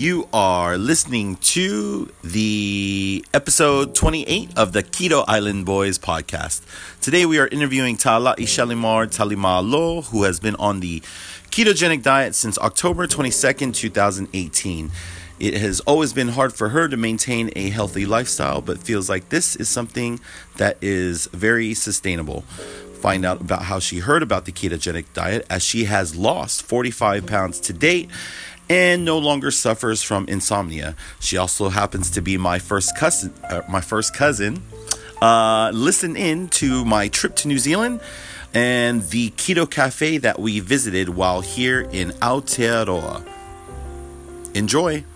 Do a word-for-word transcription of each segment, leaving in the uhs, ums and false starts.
You are listening to the episode twenty-eight of the Keto Island Boys podcast. Today we are interviewing Tala'i Shalimar Talimalo, who has been on the ketogenic diet since October twenty-second, twenty eighteen. It has always been hard for her to maintain a healthy lifestyle, but feels like this is something that is very sustainable. Find out about how she heard about the ketogenic diet, as she has lost forty-five pounds to date and no longer suffers from insomnia. She also happens to be my first cousin. Uh, my first cousin. Uh, listen in to my trip to New Zealand and the keto cafe that we visited while here in Aotearoa. Enjoy.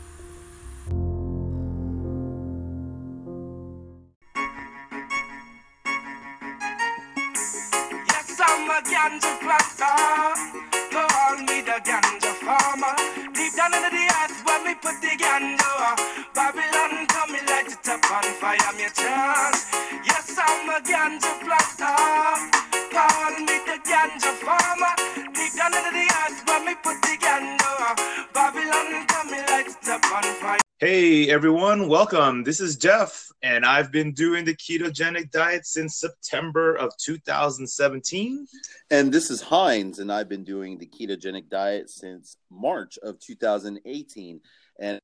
Yes, I'm a ganja planter. Call me the ganja farmer. Deep down into the earth where me put the ganja. Babylon coming like the top on fire, me chance. Yes, I'm a ganja planter. Call me the ganja farmer. Deep down into the earth where me put the ganja. Babylon coming like the top on fire. Hey everyone, welcome. This is Jeff, and I've been doing the ketogenic diet since September of two thousand seventeen. And this is Heinz, and I've been doing the ketogenic diet since March of two thousand eighteen. And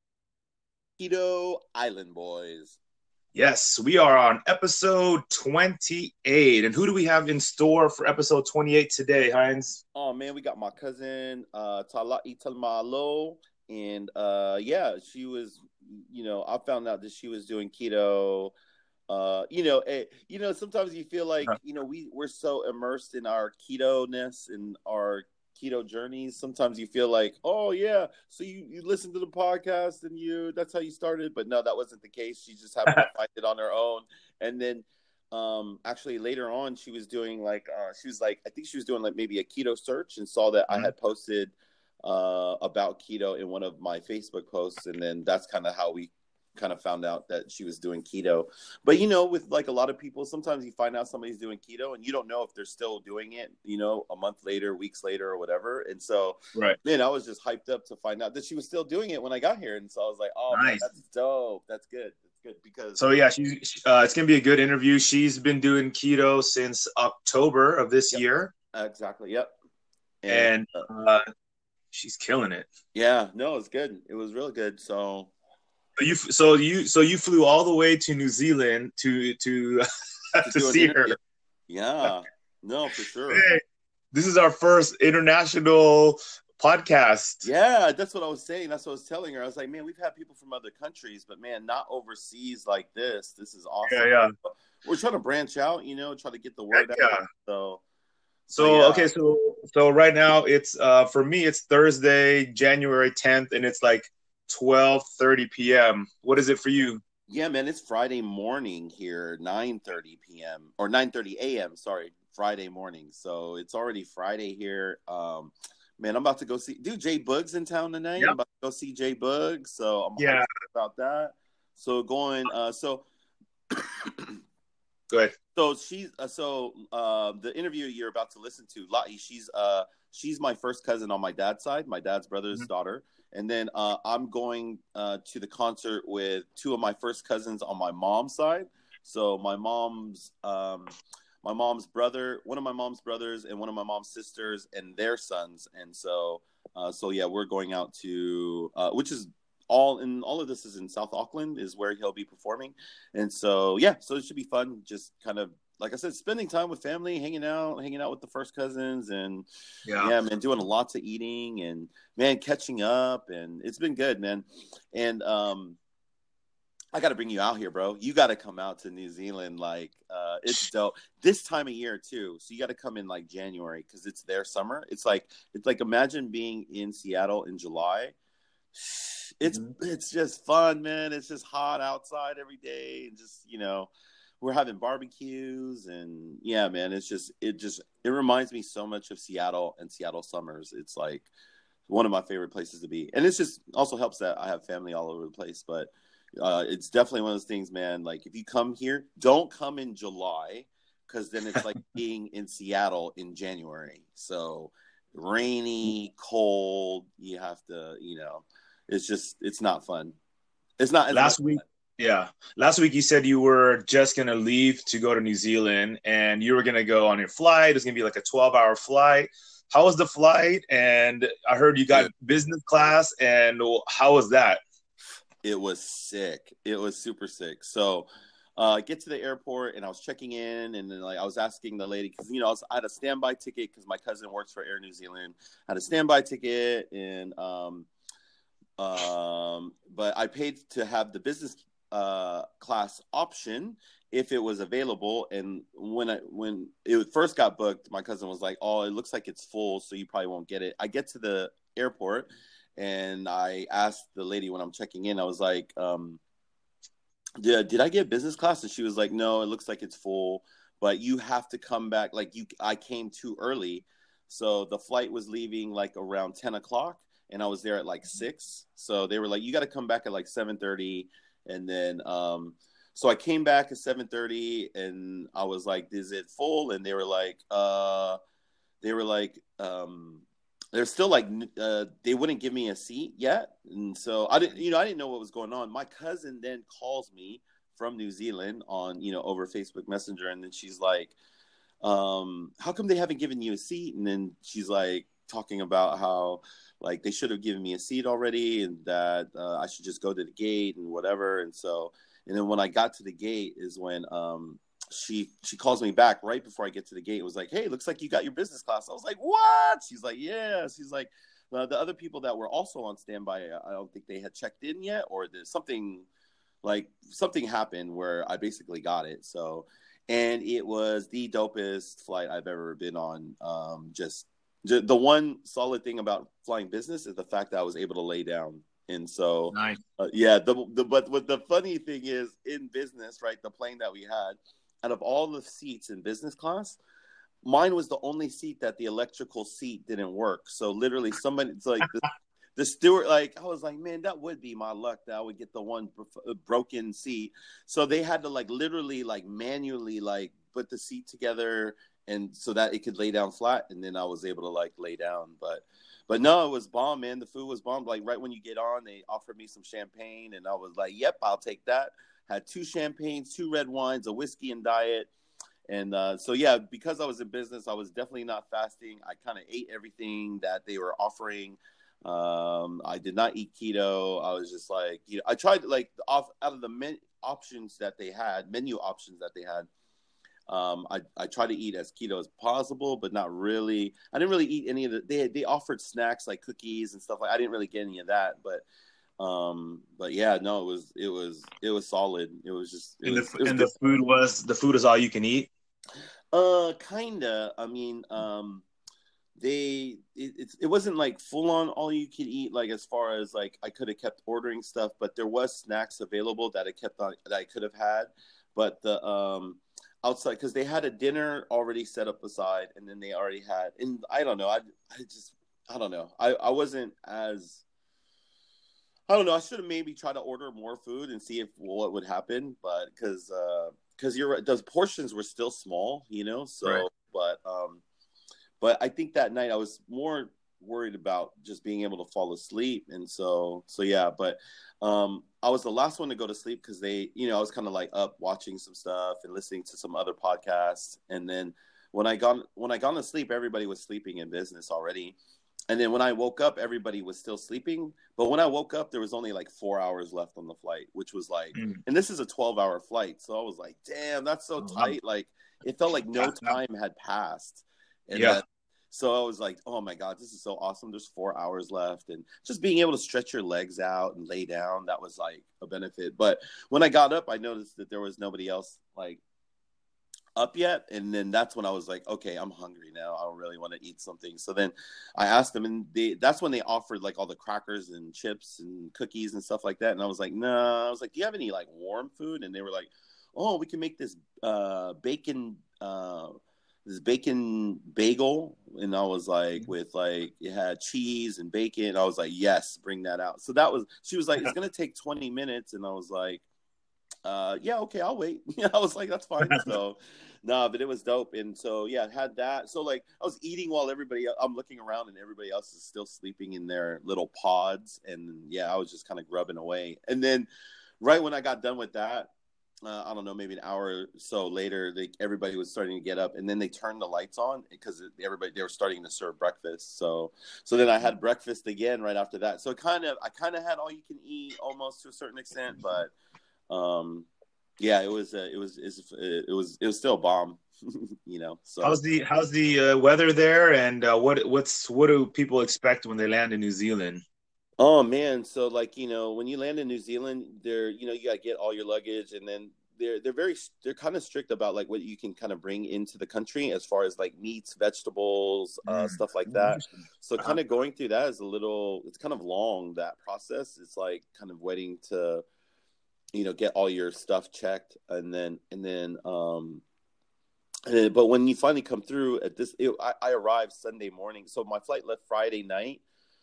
Keto Island Boys. Yes, we are on episode twenty-eight. And who do we have in store for episode twenty-eight today, Heinz? Oh man, we got my cousin uh Tala'i Talimalo. And uh yeah, she was, you know, I found out that she was doing keto. Uh, you know, it, you know, sometimes you feel like, you know, we we're so immersed in our keto-ness and our keto journeys. Sometimes you feel like, oh yeah, so you you listen to the podcast and you that's how you started. But no, that wasn't the case. She just happened to find it on her own. And then um actually later on she was doing like uh she was like I think she was doing like maybe a keto search and saw that mm-hmm. I had posted uh about keto in one of my Facebook posts, and then that's kind of how we kind of found out that she was doing keto. But you know, with like a lot of people, sometimes you find out somebody's doing keto and you don't know if they're still doing it, you know, a month later, weeks later or whatever. And so right, man, I was just hyped up to find out that she was still doing it when I got here. And so I was like, oh nice. Man, that's dope. That's good. That's good because so yeah, she's uh it's gonna be a good interview. She's been doing keto since October of this yep. year. Exactly. Yep. And, and uh she's killing it. Yeah, no, it's good. It was real good. So you, so you, so you flew all the way to New Zealand to to to, to see her. Yeah, no, for sure. Hey, this is our first international podcast. Yeah, that's what I was saying. That's what I was telling her. I was like, man, we've had people from other countries, but man, not overseas like this. This is awesome. Yeah, yeah. We're trying to branch out, you know, try to get the word yeah, out. Yeah. So. So, yeah. okay, so so right now it's uh for me it's Thursday, January tenth, and it's like twelve thirty p.m. What is it for you? Yeah, man, it's Friday morning here, nine thirty p.m. or nine thirty a.m. Sorry, Friday morning. So it's already Friday here. Um, man, I'm about to go see. Dude, Jay Bug's in town tonight. Yep. I'm about to go see Jay Bug. So I'm yeah hyped about that. So going. Uh, so. Go ahead. So she's uh, so uh, the interview you're about to listen to, La'i. She's uh she's my first cousin on my dad's side, my dad's brother's mm-hmm. daughter, and then uh, I'm going uh, to the concert with two of my first cousins on my mom's side. So my mom's um my mom's brother, one of my mom's brothers, and one of my mom's sisters, and their sons, and so uh, so yeah, we're going out to uh, which is. All in all of this is in South Auckland is where he'll be performing. And so, yeah, so it should be fun. Just kind of, like I said, spending time with family, hanging out, hanging out with the first cousins and yeah, yeah man, doing lots of eating and man, catching up. And it's been good, man. And, um, I got to bring you out here, bro. You got to come out to New Zealand. Like, uh, it's dope this time of year too. So you got to come in like January cause it's their summer. It's like, it's like, imagine being in Seattle in July. It's mm-hmm. it's just fun, man. It's just hot outside every day, and just you know, we're having barbecues, and yeah, man. It's just it just it reminds me so much of Seattle and Seattle summers. It's like one of my favorite places to be, and it's just also helps that I have family all over the place. But uh, it's definitely one of those things, man. Like if you come here, don't come in July because then it's like being in Seattle in January. So rainy, cold. You have to, you know. it's just it's not fun. It's not as Last much week, fun. yeah. Last week you said you were just gonna leave to go to New Zealand, and you were gonna go on your flight. It was gonna be like a twelve-hour flight. How was the flight? And I heard you got Dude, business class, and how was that? it was sick. It was super sick. So uh, I get to the airport and I was checking in, and then like I was asking the lady because you know I, was, I had a standby ticket because my cousin works for Air New Zealand. I had a standby ticket, and um, um, but I paid to have the business uh, class option if it was available. And when I when it first got booked, my cousin was like, "Oh, it looks like it's full, so you probably won't get it." I get to the airport, and I asked the lady when I'm checking in, I was like, um, yeah, did I get business class? And she was like, no, it looks like it's full, but you have to come back. Like you, I came too early. So the flight was leaving like around ten o'clock and I was there at like six. So they were like, you got to come back at like seven thirty. And then, um, so I came back at seven thirty and I was like, is it full? And they were like, uh, they were like, um, they're still like, uh, they wouldn't give me a seat yet. And so I didn't, you know, I didn't know what was going on. My cousin then calls me from New Zealand on, you know, over Facebook Messenger. And then she's like, um, how come they haven't given you a seat? And then she's like talking about how like they should have given me a seat already and that uh, I should just go to the gate and whatever. And so, and then when I got to the gate is when, um, she she calls me back right before I get to the gate. It was like, hey, looks like you got your business class. I was like, what? She's like, yeah. She's like, uh, the other people that were also on standby, I don't think they had checked in yet, or there's something like something happened where I basically got it. So, and it was the dopest flight I've ever been on. Um, just, just the one solid thing about flying business is the fact that I was able to lay down. And so, Nice. uh, yeah, the, the but what the funny thing is in business, right? The plane that we had, out of all the seats in business class, mine was the only seat that the electrical seat didn't work. So literally somebody, it's like the, the steward, like, I was like, man, that would be my luck that I would get the one broken seat. So they had to like literally like manually like put the seat together and so that it could lay down flat. And then I was able to like lay down. But But no, it was bomb, man. The food was bomb. Like right when you get on, they offered me some champagne, and I was like, "Yep, I'll take that." Had two champagnes, two red wines, a whiskey and diet, and uh, so yeah, because I was in business, I was definitely not fasting. I kind of ate everything that they were offering. Um, I did not eat keto. I was just like, you know, I tried like off out of the men- options that they had, menu options that they had. Um, I, I try to eat as keto as possible, but not really. I didn't really eat any of the, they, they offered snacks like cookies and stuff like, I didn't really get any of that, but, um, but yeah, no, it was, it was, it was solid. It was just, it And was, the it was and good. the food was the food is all you can eat. Uh, kinda, I mean, um, they, it, it's, it wasn't like full on all you can eat, like as far as like, I could have kept ordering stuff, but there was snacks available that I kept on, that I could have had, but the, um, outside because they had a dinner already set up aside and then they already had and I don't know I, I just I don't know I, I wasn't as I don't know I should have maybe tried to order more food and see if what would happen but because uh because you're right those portions were still small you know so Right. but um but I think that night I was more worried about just being able to fall asleep and so so yeah but um I was the last one to go to sleep because they you know I was kind of like up watching some stuff and listening to some other podcasts and then when I got when I got to sleep everybody was sleeping in business already and then when I woke up everybody was still sleeping but when I woke up there was only like four hours left on the flight which was like Mm. and this is a twelve hour flight so I was like damn that's so Oh, tight like it felt like no time had passed and Yeah. then so I was like, oh my God, this is so awesome. There's four hours left. And just being able to stretch your legs out and lay down, that was like a benefit. But when I got up, I noticed that there was nobody else like up yet. And then that's when I was like, okay, I'm hungry now. I really want to eat something. So then I asked them and they, that's when they offered like all the crackers and chips and cookies and stuff like that. And I was like, no, nah. I was like, do you have any like warm food? And they were like, oh, we can make this uh, bacon uh this bacon bagel and I was like with like it had cheese and bacon. I was like, yes, bring that out. So that was she was like, it's gonna take twenty minutes and I was like, uh, yeah, okay, I'll wait. I was like, that's fine. So, no, nah, but it was dope. And so, yeah, I had that. So, like, I was eating while everybody, I'm looking around and everybody else is still sleeping in their little pods. And yeah, I was just kind of grubbing away. And then right when I got done with that, uh, I don't know, maybe an hour or so later, they, everybody was starting to get up, and then they turned the lights on because everybody, they were starting to serve breakfast. So, so then I had breakfast again right after that. So kind of, I kind of had all you can eat almost to a certain extent, but um, yeah, it was, uh, it was, it was, it was, it was still a bomb, you know. So how's the how's the uh, weather there, and uh, what what's what do people expect when they land in New Zealand? Oh man, so like, you know, when you land in New Zealand, they're, you know, you gotta get all your luggage, and then they're they're very they're kind of strict about like what you can kind of bring into the country as far as like meats, vegetables, uh, Mm. stuff like that. So Uh-huh. kind of going through that is a little, it's kind of long, that process. It's like kind of waiting to, you know, get all your stuff checked, and then and then um and then, but when you finally come through at this, it, I, I arrived Sunday morning, so my flight left Friday night,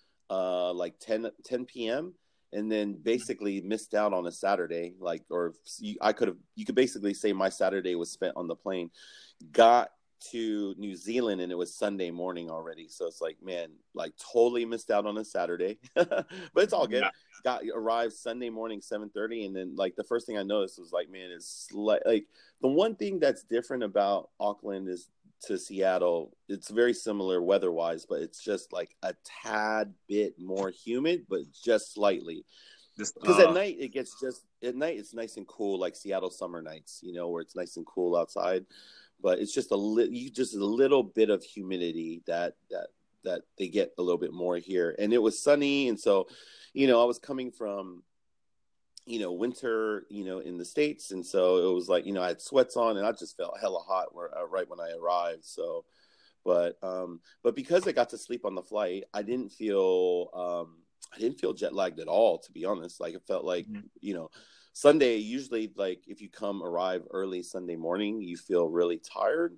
uh, like ten p.m. and then basically missed out on a Saturday. Like, or you, I could have, you could basically say my Saturday was spent on the plane. Got to New Zealand and it was Sunday morning already. So it's like, man, like totally missed out on a Saturday, but it's all good. Yeah. Got arrived Sunday morning, seven thirty. And then like the first thing I noticed was like, man, it's like, like the one thing that's different about Auckland is to Seattle, it's very similar weather-wise, but it's just like a tad bit more humid, but just slightly. Just, Because uh, at night it gets just at night it's nice and cool, like Seattle summer nights, you know, where it's nice and cool outside. But it's just a little, you just a little bit of humidity that that that they get a little bit more here. And it was sunny, and so, you know, I was coming from, you know, winter, you know, in the States. And so it was like, you know, I had sweats on and I just felt hella hot where, uh, right when I arrived. So, but, um, but because I got to sleep on the flight, I didn't feel, um, I didn't feel jet lagged at all, to be honest. Like it felt like, Mhm. you know, Sunday, usually like if you come arrive early Sunday morning, you feel really tired.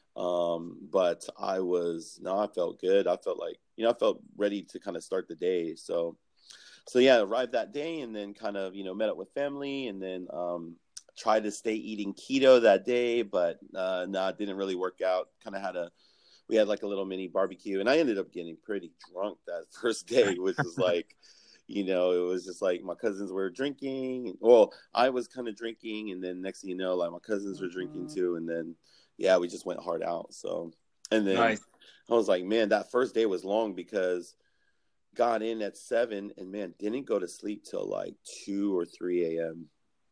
Um, but I was, no, I felt good. I felt like, you know, I felt ready to kind of start the day. So, So yeah, arrived that day and then kind of, you know, met up with family, and then um, tried to stay eating keto that day, but uh, no, it didn't really work out. Kind of had a, we had like a little mini barbecue, and I ended up getting pretty drunk that first day, which was like, you know, it was just like my cousins were drinking. Well, I was kind of drinking, and then next thing you know, like my cousins were drinking too, and then yeah, we just went hard out. So, and then Nice. I was like, man, that first day was long because got in at seven and man didn't go to sleep till like two or three a.m.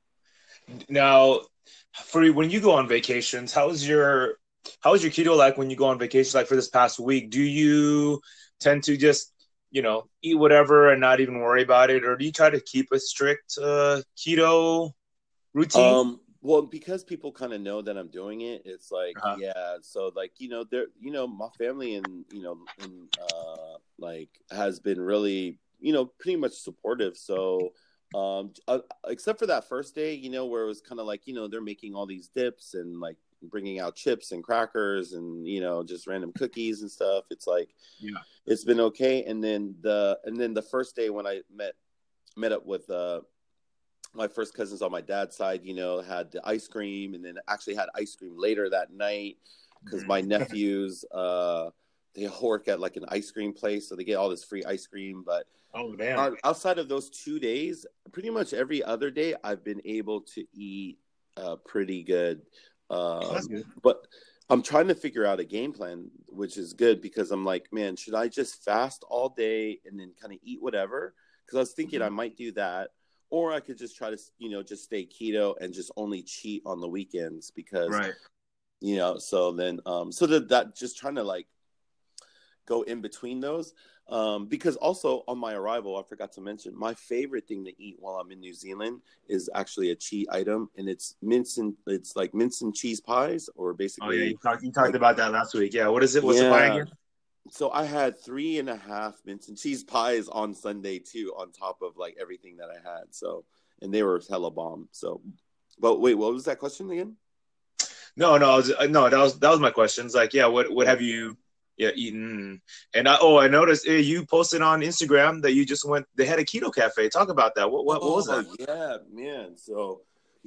Now, for when you go on vacations, how's your how's your keto like when you go on vacation? Like for this past week, do you tend to just, you know, eat whatever and not even worry about it, or do you try to keep a strict uh, keto routine? Um, well, because people kind of know that I'm doing it, it's like, Uh-huh. yeah. So like, you know, there, you know, my family and, you know, and, uh, like has been really, you know, pretty much supportive. So, um, uh, except for that first day, you know, where it was kind of like, you know, they're making all these dips and like bringing out chips and crackers and, you know, just random cookies and stuff. It's like, Yeah. it's been okay. And then the, and then the first day when I met, met up with, uh, my first cousins on my dad's side, you know, had the ice cream, and then actually had ice cream later that night because my nephews, uh, they all work at like an ice cream place, so they get all this free ice cream. But Oh damn. uh, outside of those two days, pretty much every other day, I've been able to eat uh, pretty good. Um, That's good. but I'm trying to figure out a game plan, which is good because I'm like, man, should I just fast all day and then kind of eat whatever? Because I was thinking I might do that. Or I could just try to, you know, just stay keto and just only cheat on the weekends because, Right. you know, so then, um, so that, that just trying to like go in between those. Um, because also on my arrival, I forgot to mention, my favorite thing to eat while I'm in New Zealand is actually a cheat item, and it's mince and it's like mince and cheese pies, or Oh basically, yeah, you talked you talked like, about that last week. Yeah. What is it? What's the pie yeah. again? So I had three and a half mince and cheese pies on Sunday too, on top of like everything that I had. So, and they were hella bomb. So, but wait, what was that question again? No, no, I was, uh, no. That was that was my question. It's like, yeah, what what have you, yeah, eaten? And I oh, I noticed eh, you posted on Instagram that you just went. They had a keto cafe. Talk about that. What what, what was Oh that? yeah, man. So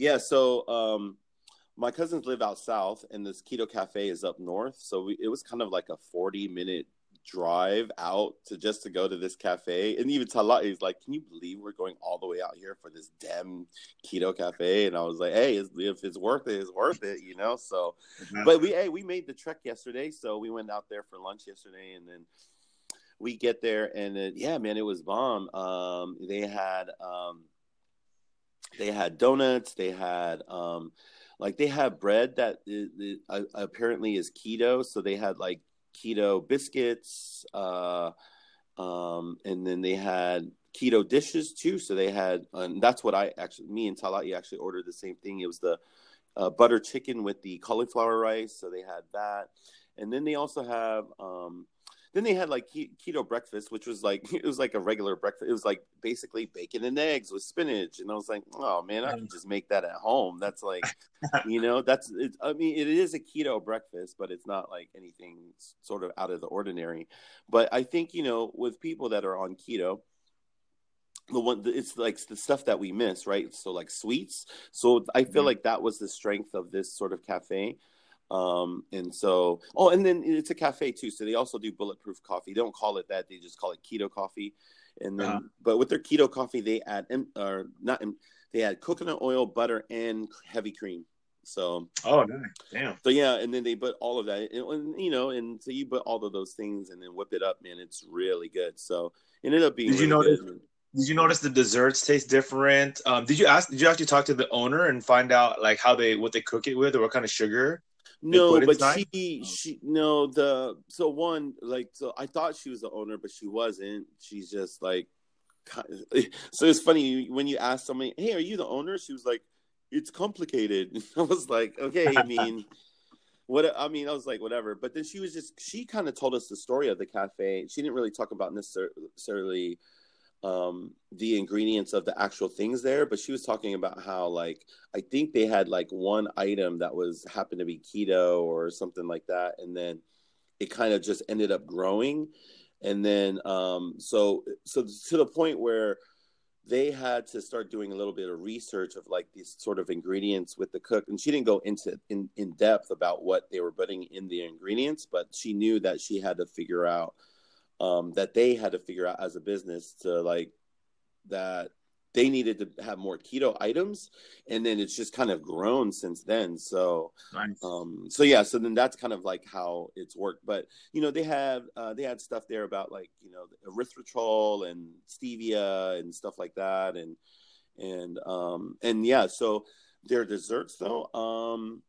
Yeah, so um, my cousins live out south, and this keto cafe is up north. So we, it was kind of like a forty minute drive out to just to go to this cafe. And even Talat is like, "Can you believe we're going all the way out here for this damn keto cafe?" And I was like, "Hey, it's, if it's worth it, it's worth it, you know." So, mm-hmm. but we hey, we made the trek yesterday, so we went out there for lunch yesterday, and then we get there, and it, yeah, man, it was bomb. Um, they had um, they had donuts, they had um, like they have bread that is, is, uh, apparently is keto, so they had like keto biscuits, uh, um, and then they had keto dishes too. So they had, and that's what I actually, me and Talati actually ordered the same thing. It was the uh, butter chicken with the cauliflower rice. So they had that, and then they also have, um, then they had like keto breakfast, which was like, it was like a regular breakfast. It was like basically bacon and eggs with spinach. And I was like, oh man, I can just make that at home. That's like, you know, that's, it, I mean, it is a keto breakfast, but it's not like anything sort of out of the ordinary. But I think, you know, with people that are on keto, the one, it's like the stuff that we miss, right? So like sweets. So I feel mm-hmm. like that was the strength of this sort of cafe. Um, and so, oh, and then it's a cafe too. So they also do bulletproof coffee. They don't call it that. They just call it keto coffee. And then, uh-huh. but with their keto coffee, they add, or not, they add coconut oil, butter, and heavy cream. So, oh, nice. Damn. So yeah. And then they put all of that, and, you know, and so you put all of those things and then whip it up, man. It's really good. So it ended up being, did really you notice, good. Did you notice the desserts taste different? Um, did you ask, did you actually talk to the owner and find out like how they, what they cook it with or what kind of sugar? No, but inside? she, she, no, the, so one, like, so I thought she was the owner, but she wasn't. She's just like, so it's funny when you ask somebody, hey, are you the owner? She was like, it's complicated. I was like, okay, I mean, what, I mean, I was like, whatever. But then she was just, she kind of told us the story of the cafe. She didn't really talk about necessarily um the ingredients of the actual things there, but she was talking about how like I think they had like one item that was happened to be keto or something like that, and then it kind of just ended up growing, and then um so so to the point where they had to start doing a little bit of research of like these sort of ingredients with the cook, and she didn't go into in, in depth about what they were putting in the ingredients, but she knew that she had to figure out Um, that they had to figure out as a business to like that they needed to have more keto items, and then it's just kind of grown since then. So, nice. um, so yeah, so then that's kind of like how it's worked. But you know, they have uh, they had stuff there about like you know erythritol and stevia and stuff like that, and and um, and yeah, so their desserts though. Um,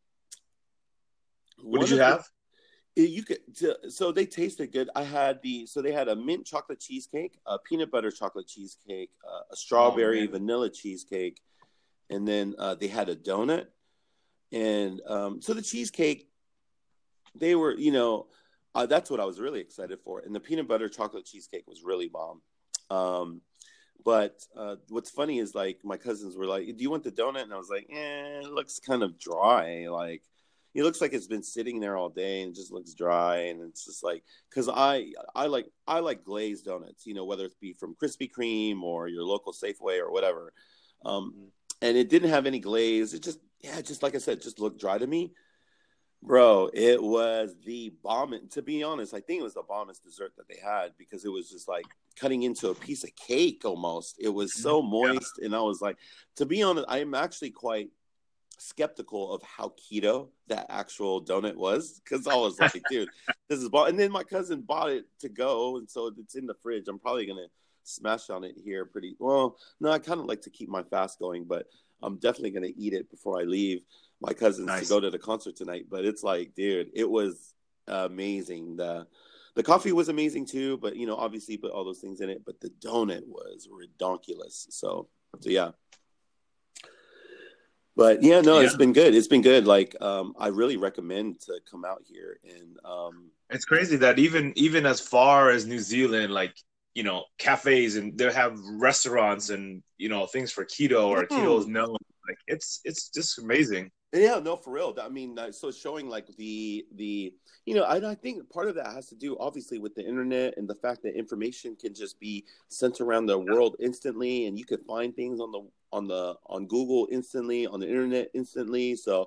what did you have? The, You could so they tasted good. I had the so they had a mint chocolate cheesecake, a peanut butter chocolate cheesecake, uh, a strawberry oh, vanilla cheesecake, and then uh, they had a donut. And um, so the cheesecake, they were you know uh, that's what I was really excited for. And the peanut butter chocolate cheesecake was really bomb. Um, but uh, what's funny is like my cousins were like, "Do you want the donut?" And I was like, "Eh, it looks kind of dry, like." It looks like it's been sitting there all day and it just looks dry. And it's just like, cause I, I like, I like glazed donuts, you know, whether it be from Krispy Kreme or your local Safeway or whatever. Um, and it didn't have any glaze. It just, yeah, just like I said, just looked dry to me, bro. It was the bomb. To be honest, I think it was the bombest dessert that they had because it was just like cutting into a piece of cake almost. It was so moist. Yeah. And I was like, to be honest, I'm actually quite skeptical of how keto that actual donut was because I was like, dude, this is ball. And then my cousin bought it to go, and so it's in the fridge. I'm probably gonna smash on it here pretty well. No, I kind of like to keep my fast going, but I'm definitely gonna eat it before I leave my cousins nice. to go to the concert tonight. But it's like, dude, it was amazing. The the coffee was amazing too, but you know, obviously put all those things in it. But the donut was redonkulous. So, so yeah. But yeah, no, yeah. it's been good. It's been good. Like, um, I really recommend to come out here. And um, it's crazy that even even as far as New Zealand, like you know, cafes and they have restaurants and you know things for keto or mm. keto is known. Like, it's it's just amazing. Yeah, no, for real. I mean, uh, so it's showing like the the you know, I, I think part of that has to do obviously with the internet and the fact that information can just be sent around the world instantly, and you can find things on the on the on Google instantly, on the internet instantly. So,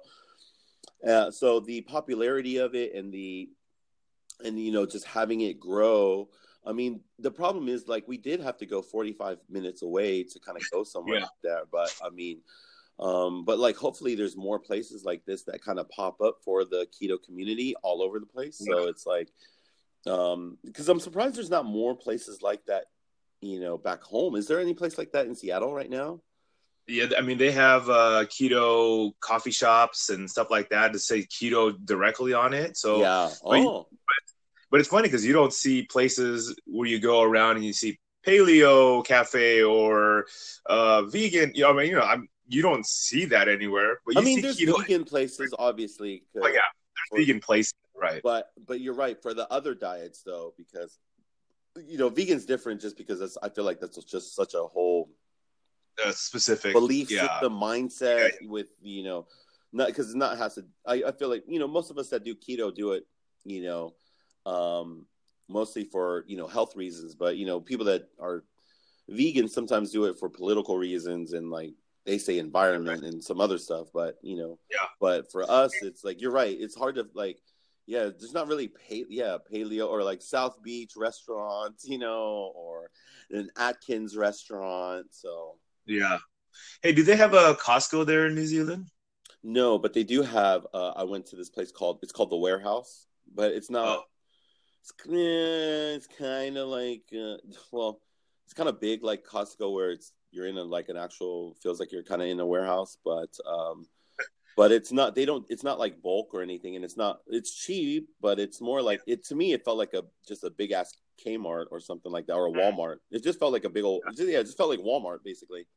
uh, so the popularity of it and the and you know just having it grow. I mean, the problem is like we did have to go forty-five minutes away to kind of go somewhere Yeah. like that, but I mean. Um, but like, hopefully there's more places like this that kind of pop up for the keto community all over the place. So Yeah. it's like, um, because I'm surprised there's not more places like that, you know, back home. Is there any place like that in Seattle right now? Yeah, I mean, they have uh, keto coffee shops and stuff like that to say keto directly on it. So, Yeah. but, Oh, but it's funny because you don't see places where you go around and you see paleo cafe or uh, vegan. You know, I mean, you know, I'm you don't see that anywhere. But you I mean, see there's keto. vegan places, obviously. 'cause Oh yeah, for- there's vegan places, right? But but you're right for the other diets though, because you know, vegan's different just because that's, I feel like that's just such a whole Uh, specific belief yeah. system mindset with, you know, not because it's not has to, I, I feel like, you know, most of us that do keto do it, you know, um, mostly for, you know, health reasons, but, you know, people that are vegan sometimes do it for political reasons and like they say environment and some other stuff, but, you know, Yeah. but for us, it's like, you're right. It's hard to like, yeah, there's not really pa- yeah, paleo or like South Beach restaurants, you know, or an Atkins restaurant. So Yeah. Hey, do they have a Costco there in New Zealand? no, but they do have. Uh, I went to this place called it's called the Warehouse, but it's not. Oh. It's, eh, it's kind of like uh, well, it's kind of big like Costco, where it's you're in a like an actual feels like you're kind of in a warehouse, but um, but it's not. They don't. It's not like bulk or anything, and it's not. It's cheap, but it's more like it to me. It felt like a just a big ass Kmart or something like that, or a Walmart. It just felt like a big old. It just, yeah, it just felt like Walmart basically.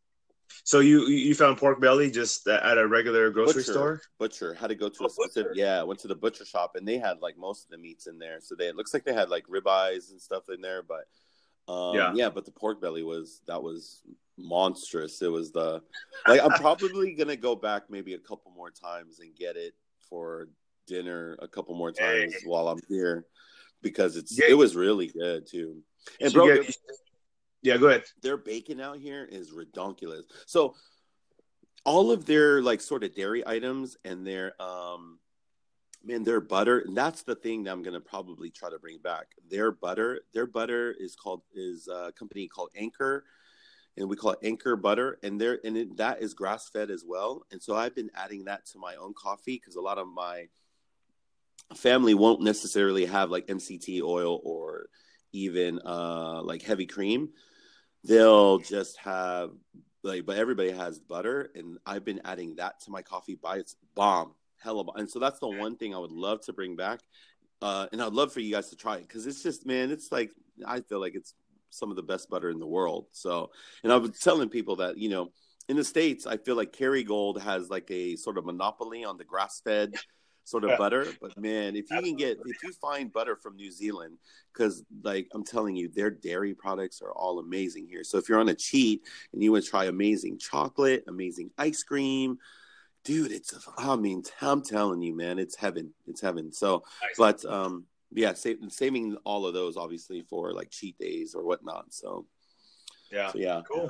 So you you found pork belly just at a regular grocery Butcher, store? Butcher had to go to Oh, a specific. butcher. Yeah, I went to the butcher shop and they had like most of the meats in there. So they it looks like they had like ribeyes and stuff in there, but um, Yeah. yeah, but the pork belly was that was monstrous. It was the like I'm probably gonna go back maybe a couple more times and get it for dinner a couple more times Hey. while I'm here because it's Yeah. it was really good too. You And should bro, get- their, you should- yeah, go ahead. their bacon out here is redonkulous. So all of their like sort of dairy items and their um man their butter, and that's the thing that I'm gonna probably try to bring back. Their butter, their butter is called is a company called Anchor, and we call it Anchor butter, and there and it, that is grass fed as well. And so I've been adding that to my own coffee because a lot of my family won't necessarily have like M C T oil or even uh like heavy cream. They'll just have like, but everybody has butter, and I've been adding that to my coffee by its bomb, hella bomb. And so that's the one thing I would love to bring back, uh, and I'd love for you guys to try it because it's just, man, it's like I feel like it's some of the best butter in the world. So, and I was telling people that you know, in the States, I feel like Kerrygold has like a sort of monopoly on the grass-fed sort of Yeah. butter. But man, if you can get, if you find butter from New Zealand, because like I'm telling you, their dairy products are all amazing here. So if you're on a cheat and you want to try amazing chocolate, amazing ice cream, dude, it's, I mean, I'm telling you, man, it's heaven. It's heaven. So, Nice. but um, yeah, save, saving all of those obviously for like cheat days or whatnot. So, Yeah. so yeah. Cool.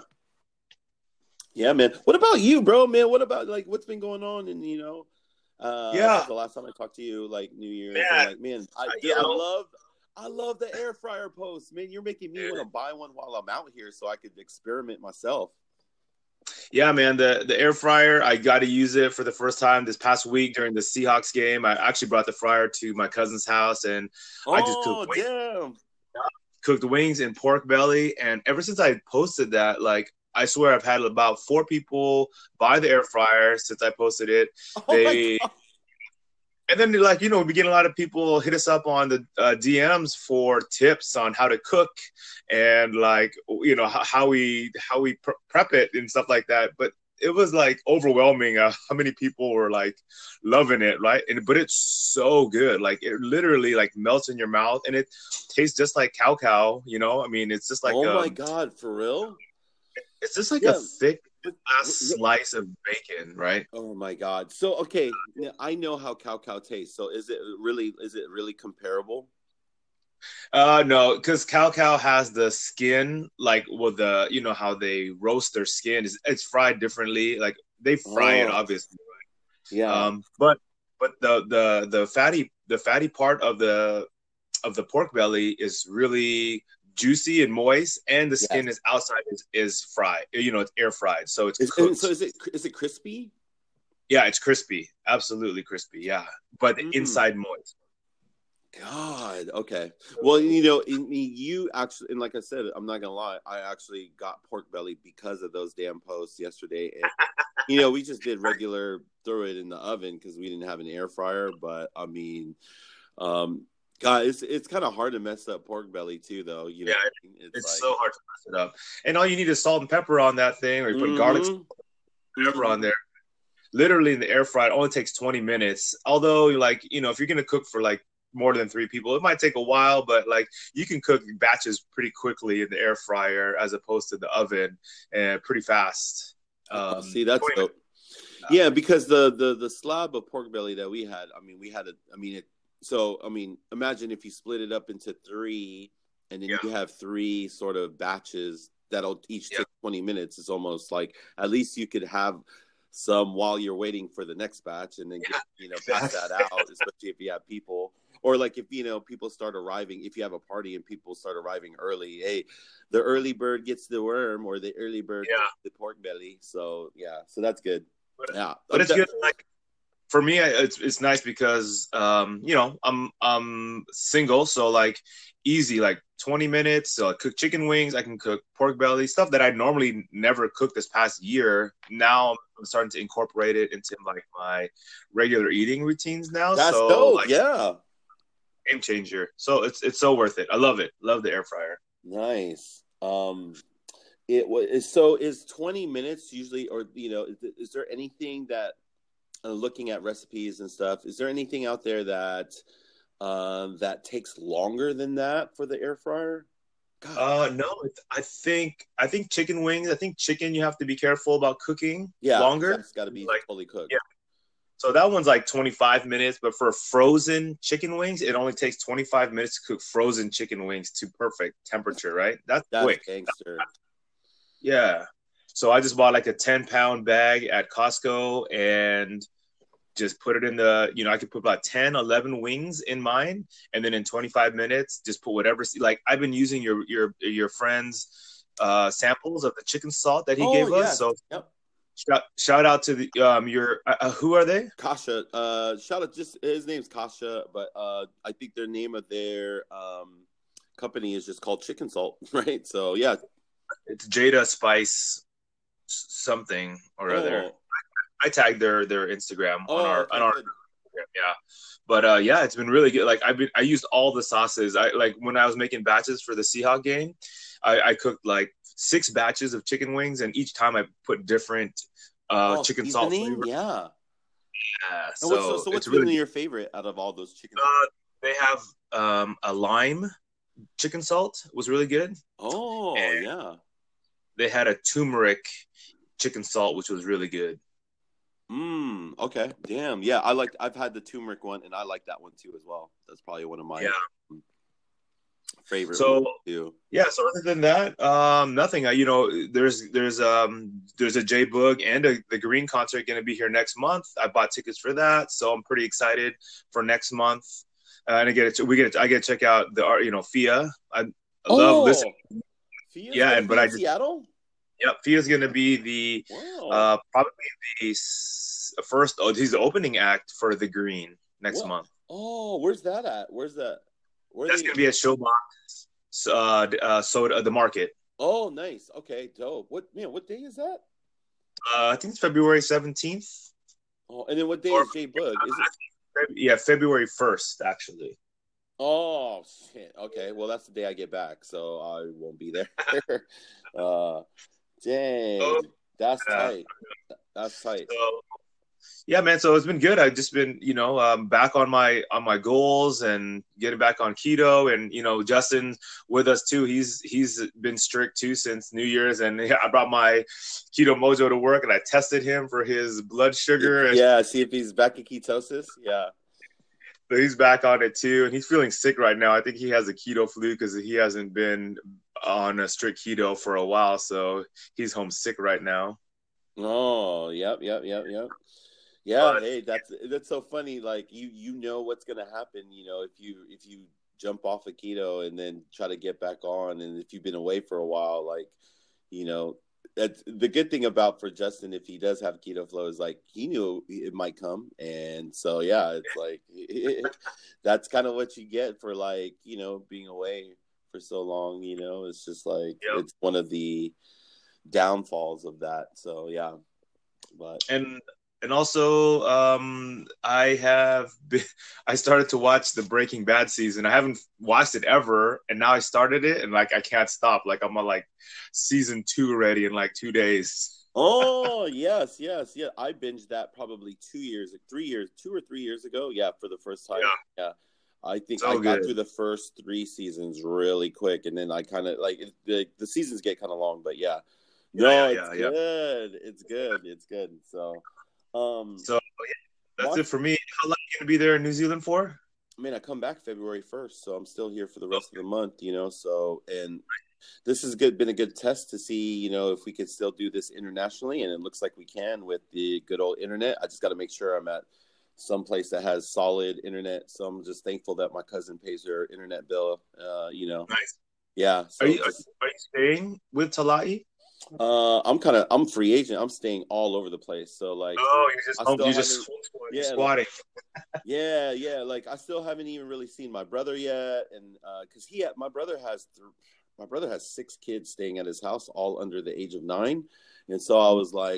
Yeah, man. What about you, bro, man? What about like what's been going on? And you know, uh, Yeah. the last time I talked to you, like New Year's, Man. and, like man, I, Uh, dude, you I know- love, I love the air fryer posts, man. You're making me Yeah. want to buy one while I'm out here so I could experiment myself. Yeah, man, the, the air fryer, I got to use it for the first time this past week during the Seahawks game. I actually brought the fryer to my cousin's house, and I just Oh, cooked wings, damn! cooked wings and pork belly. And ever since I posted that, like, I swear I've had about four people buy the air fryer since I posted it. Oh They- my god! And then, like, you know, we get a lot of people hit us up on the uh, D Ms for tips on how to cook and, like, you know, how, how we how we pr- prep it and stuff like that. But it was, like, overwhelming uh, how many people were, like, loving it, right? And but it's so good. Like, it literally, like, melts in your mouth. And it tastes just like cow cow, you know? I mean, it's just like oh um, my god, for real? It's just like a Yeah. thick But, ass slice of bacon, right? oh my God. So okay, now, I know how cow cow tastes. So is it really is it really comparable? Uh, no, because cow cow has the skin, like with the, you know how they roast their skin is it's fried differently. Like they fry it, Oh, obviously. yeah. Um, but but the the the fatty the fatty part of the of the pork belly is really juicy and moist, and the Yes. skin is outside is, is fried. You know, it's air fried, so it's Is, and so cooked. is it is it crispy? Yeah, it's crispy, absolutely crispy. Yeah, but the Mm. inside moist. God. Okay. Well, you know, in, you actually, and like I said, I'm not gonna lie, I actually got pork belly because of those damn posts yesterday, and you know, we just did regular throw it in the oven because we didn't have an air fryer. But I mean, um, God, it's it's kind of hard to mess up pork belly too, though. You know, Yeah, it's it's like, so hard to mess it up. And all you need is salt and pepper on that thing, or you put garlic, mm-hmm, pepper on mm-hmm. there. Literally in the air fryer, it only takes twenty minutes. Although, like, you know, if you're gonna cook for like more than three people, it might take a while, but like you can cook batches pretty quickly in the air fryer as opposed to the oven, and pretty fast. Oh, Um, see, that's twenty dope. minutes. Yeah, because the the the slab of pork belly that we had, I mean, we had a, I mean, it. So, I mean, imagine if you split it up into three, and then Yeah, you have three sort of batches that'll each yeah, take twenty minutes. It's almost like at least you could have some while you're waiting for the next batch, and then get, yeah, you know, pass that exactly. out, especially if you have people. Or like if you know people start arriving, if you have a party and people start arriving early, hey, the early bird gets the worm, or the early bird Yeah, gets the pork belly. So yeah, so that's good. but Yeah, but I'm it's de- good. Like for me, it's it's nice because um, you know, I'm I'm single, so like easy, like twenty minutes. So I cook chicken wings, I can cook pork belly, stuff that I normally never cooked this past year. Now I'm starting to incorporate it into like my regular eating routines now. that's So dope. like Yeah, game changer. So it's it's so worth it. I love it. Love the air fryer. nice. Um, it was so is twenty minutes usually, or you know, is, is there anything that uh, looking at recipes and stuff? Is there anything out there that um that takes longer than that for the air fryer? God, Uh no, it's, I think I think chicken wings. I think chicken you have to be careful about cooking yeah, because longer. that's got to be Like fully yeah. cooked. So that one's like twenty-five minutes, but for frozen chicken wings, it only takes twenty-five minutes to cook frozen chicken wings to perfect temperature, right? That's That's quick. gangster. Yeah. So I just bought like a ten pound bag at Costco and just put it in the, you know, I could put about ten, eleven wings in mine. And then in twenty-five minutes, just put whatever, like I've been using your, your, your friend's uh, samples of the chicken salt that he Oh gave us. yes, So yep. shout, shout out to the, um, your, uh, uh, who are they? Kasha. Uh, shout out. Just his name's Kasha, but uh, I think their name of their um company is just called Chicken Salt, right? So yeah. It's Jada Spice something or other. Oh, I tagged their their Instagram on oh, our on okay, our good. yeah. But uh, yeah, it's been really good. Like I've been I used all the sauces. I like when I was making batches for the Seahawk game, I, I cooked like six batches of chicken wings, and each time I put different uh Oh, chicken salt seasoning, flavor. yeah. Yeah, And what's so, so so it's what's been really good. your favorite out of all those chicken? Uh, they have um a lime chicken salt was really good. Oh, And yeah. they had a turmeric chicken salt which was really good. Mm, okay. Damn. Yeah, I like I've had the turmeric one and I like that one too as well. That's probably one of my Yeah. favorite ones So too. yeah, so other than that, um, nothing. I, you know, there's there's um there's a J Boog and a, the Green concert going to be here next month. I bought tickets for that, so I'm pretty excited for next month. Uh, and I get to, we get to, I get to check out the art, you know, Fia. I, I love Oh, listening. Fia's Yeah, gonna and but be I in just Seattle? yeah, Fia's going to be the Wow. uh probably the s- first. Oh, he's the opening act for the Green next What? month. Oh, where's that at? Where's that? Where are That's they? going to be at Showbox, uh, uh, soda, the market. Oh, nice. Okay, dope. What man? What day is that? Uh, I think it's February seventeenth. Oh, and then what day Or is J Bug? Is it? yeah, February first, actually. Oh shit. Okay. Well, that's the day I get back, so I won't be there. uh, dang. Oh, That's yeah. tight. That's tight. So, yeah, man. So it's been good. I've just been, you know, um, back on my on my goals and getting back on keto. And you know, Justin with us too. He's he's been strict too since New Year's. And I brought my Keto Mojo to work, and I tested him for his blood sugar. And yeah, see if he's back in ketosis. Yeah. So he's back on it too, and he's feeling sick right now. I think he has a keto flu because he hasn't been on a strict keto for a while. So he's homesick right now. Oh, yep, yep, yep, yep. Yeah, But, hey, that's that's so funny. Like you, you know what's gonna happen. You know, if you if you jump off of keto and then try to get back on, and if you've been away for a while, like, you know, that's the good thing about for Justin. If he does have keto flow, is like he knew it might come, and so yeah, it's like that's kind of what you get for like you know being away for so long. You know, it's just like Yep. it's one of the downfalls of that. So yeah, but and and also um I have been, I started to watch the Breaking Bad season. I haven't watched it ever, and now I started it, and like I can't stop. Like I'm on like season two already in like two days. oh yes, yes, yeah. I binged that probably two years, three years, two or three years ago. Yeah, for the first time. Yeah. Yeah, I think So I got good. through the first three seasons really quick, and then I kind of like it, the the seasons get kind of long, but yeah, no, Yeah, it's yeah, yeah, yeah. good, it's good, it's good. So, um, So yeah, that's watch, it for me. How long are you gonna be there in New Zealand for? I mean, I come back February first, so I'm still here for the rest of the month, you know. So, and this has good been a good test to see, you know, if we could still do this internationally, and it looks like we can with the good old internet. I just got to make sure I'm at some place that has solid internet. So I'm just thankful that my cousin pays her internet bill. Uh, you know, Nice. yeah. So Are you just, are you staying with Talai? uh, I'm kind of I'm free agent. I'm staying all over the place. So like, Oh, you just I home, still you just haven't- you're yeah, like- squatting. yeah, yeah. Like I still haven't even really seen my brother yet, and because uh, he, my brother has, th- my brother has six kids staying at his house, all under the age of nine, and so I was like,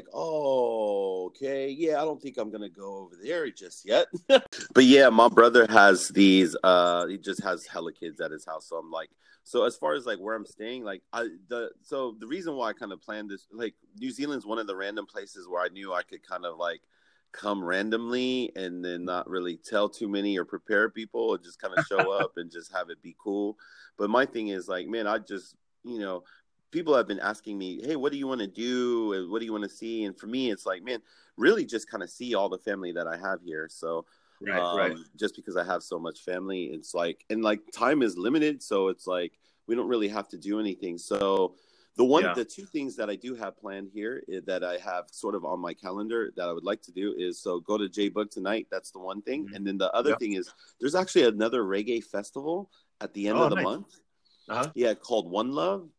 oh, okay, yeah, I don't think I'm gonna go over there just yet. But yeah, my brother has these. Uh, he just has hella kids at his house, so I'm like, so as far as like where I'm staying, like I the so the reason why I kind of planned this, like New Zealand's one of the random places where I knew I could kind of like come randomly and then not really tell too many or prepare people or just kind of show up and just have it be cool. But my thing is like, man, I just, you know, people have been asking me, hey, what do you want to do? And what do you want to see? And for me, it's like, man, really just kind of see all the family that I have here. So Right, um, right. just because I have so much family, it's like, and like time is limited. So it's like, we don't really have to do anything. So the one, Yeah. the two things that I do have planned here is that I have sort of on my calendar that I would like to do is so go to J Bug tonight. That's the one thing. Mhm. And then the other Yep. thing is there's actually another reggae festival at the end Oh, of the nice. month. Uh-huh. Yeah, called One Love.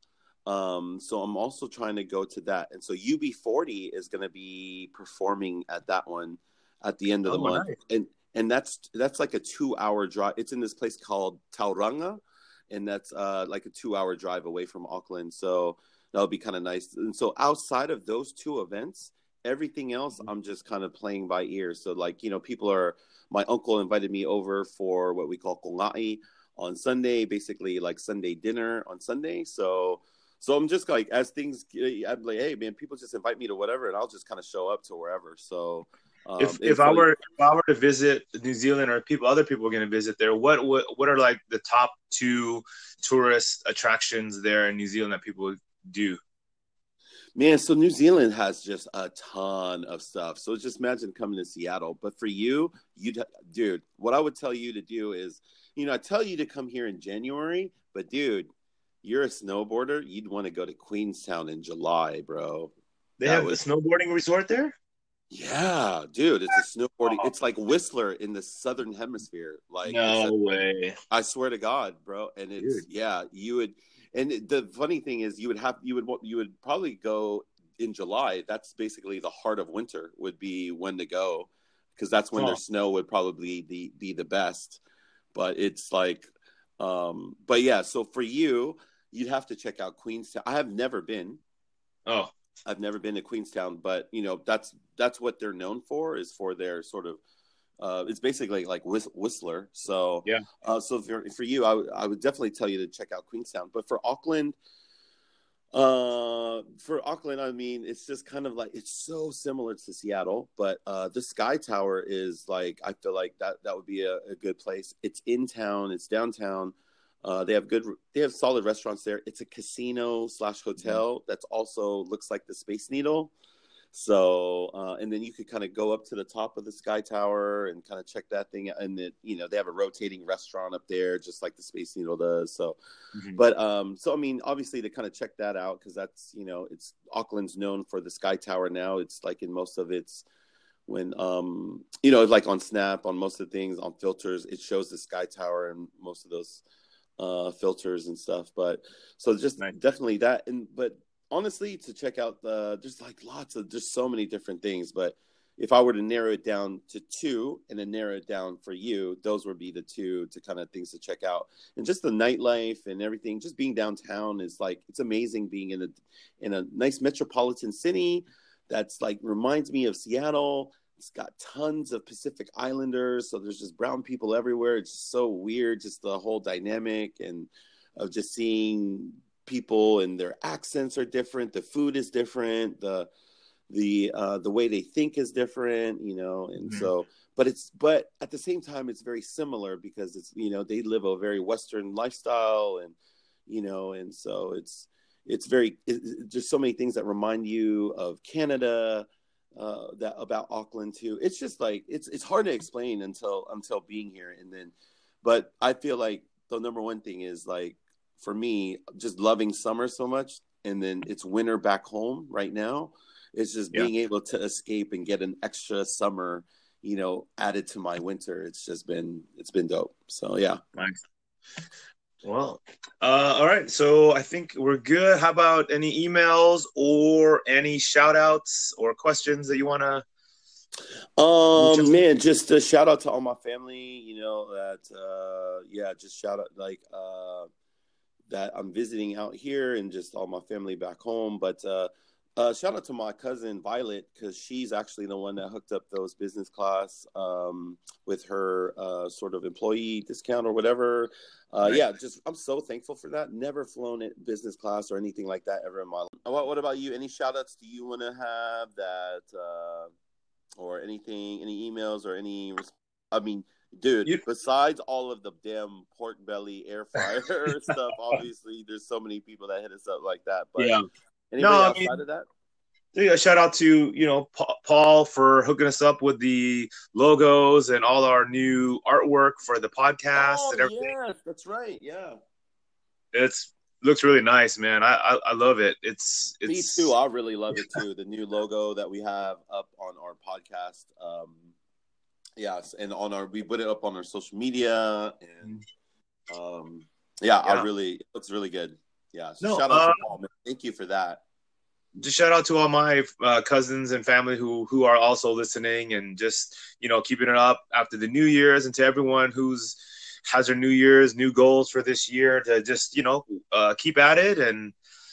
Um, so I'm also trying to go to that. And so U B forty is going to be performing at that one at the end of the Oh, month. nice. And and that's that's like a two hour drive. It's in this place called Tauranga, and that's uh, like a two hour drive away from Auckland. So that'll be kind of nice. And so outside of those two events, everything else I'm just kind of playing by ear. So like, you know, people are, my uncle invited me over for what we call konga'i on Sunday, basically like Sunday dinner on Sunday. So so I'm just like, as things, I'm like, hey man, people just invite me to whatever, and I'll just kind of show up to wherever. So um, If and if so- I were if I were to visit New Zealand, or people other people are going to visit there, what, what what are like the top two tourist attractions there in New Zealand that people do? Man, so New Zealand has just a ton of stuff. So just imagine coming to Seattle. But for you, you dude, what I would tell you to do is, you know, I tell you to come here in January, but dude, you're a snowboarder. You'd want to go to Queenstown in July, bro. They That have was- a snowboarding resort there? Yeah, dude, it's a snowboarding. Oh. It's like Whistler in the southern hemisphere. Like, No it's a- way. I swear to God, bro. And it's Dude. yeah, you would. And the funny thing is, you would have you would you would probably go in July. That's basically the heart of winter. Would be when to go, because that's when Huh. their snow would probably be be the best. But it's like, um, but yeah. So for you, you'd have to check out Queenstown. I have never been. Oh, I've never been to Queenstown, but you know that's that's what they're known for, is for their sort of. Uh, it's basically like Whist- Whistler. So Yeah. Uh, so for for you, I would I would definitely tell you to check out Queenstown. But for Auckland, Uh, for Auckland, I mean, it's just kind of like it's so similar to Seattle, but uh, the Sky Tower is like I feel like that that would be a, a good place. It's in town, it's downtown. Uh, they have good, they have solid restaurants there. It's a casino slash hotel that's also looks like the Space Needle. So, uh, and then you could kind of go up to the top of the Sky Tower and kind of check that thing out. And then, you know, they have a rotating restaurant up there, just like the Space Needle does. So, mm-hmm. but, um, so, I mean, obviously to kind of check that out, because that's, you know, it's Auckland's known for the Sky Tower now. It's like in most of its, when, um, you know, like on Snap, on most of the things, on filters, it shows the Sky Tower and most of those uh, filters and stuff. But so just nice. Definitely that. And, but, honestly, to check out the, there's like lots of, just so many different things. But if I were to narrow it down to two and then narrow it down for you, those would be the two to kind of things to check out. And just the nightlife and everything, just being downtown is like, it's amazing being in a, in a nice metropolitan city that's like, reminds me of Seattle. It's got tons of Pacific Islanders. So there's just brown people everywhere. It's just so weird, just the whole dynamic and of just seeing people and their accents are different, the food is different, the the uh the way they think is different, you know, and mm-hmm. so but it's but at the same time it's very similar because it's, you know, they live a very Western lifestyle, and you know, and so it's it's very it, it, just so many things that remind you of Canada, uh that about Auckland too. It's just like it's it's hard to explain until until being here. And then but I feel like the number one thing is like, for me, just loving summer so much, and then it's winter back home right now. It's just being yeah. able to escape and get an extra summer, you know, added to my winter. It's just been, it's been dope. So yeah. Nice. Well, uh, all right. So I think we're good. How about any emails or any shout outs or questions that you want to? Um, man, just a shout out to all my family, you know, that, uh, yeah, just shout out like, uh, that I'm visiting out here and just all my family back home. But uh, uh, shout out to my cousin Violet, because she's actually the one that hooked up those business class um, with her uh, sort of employee discount or whatever. Uh, right. Yeah, just I'm so thankful for that. Never flown it business class or anything like that ever in my life. What, what about you? Any shout outs do you want to have that uh, or anything, any emails or any, I mean, dude, you, besides all of the damn pork belly air fryer stuff, obviously there's so many people that hit us up like that. But yeah. Anybody no, outside I mean, of that? Yeah, shout out to, you know, Paul for hooking us up with the logos and all our new artwork for the podcast oh, and everything. Yeah, that's right. Yeah. It's looks really nice, man. I, I, I love it. It's, it's me too. I really love it too. The new logo that we have up on our podcast. Um, Yes, and on our we put it up on our social media, and um, yeah, yeah. I really it looks really good. Yeah, so no, shout out uh, to Paul, man. Thank you for that. Just shout out to all my uh, cousins and family who who are also listening, and just, you know, keeping it up after the New Year's, and to everyone who's has their New Year's new goals for this year to just, you know, uh, keep at it, and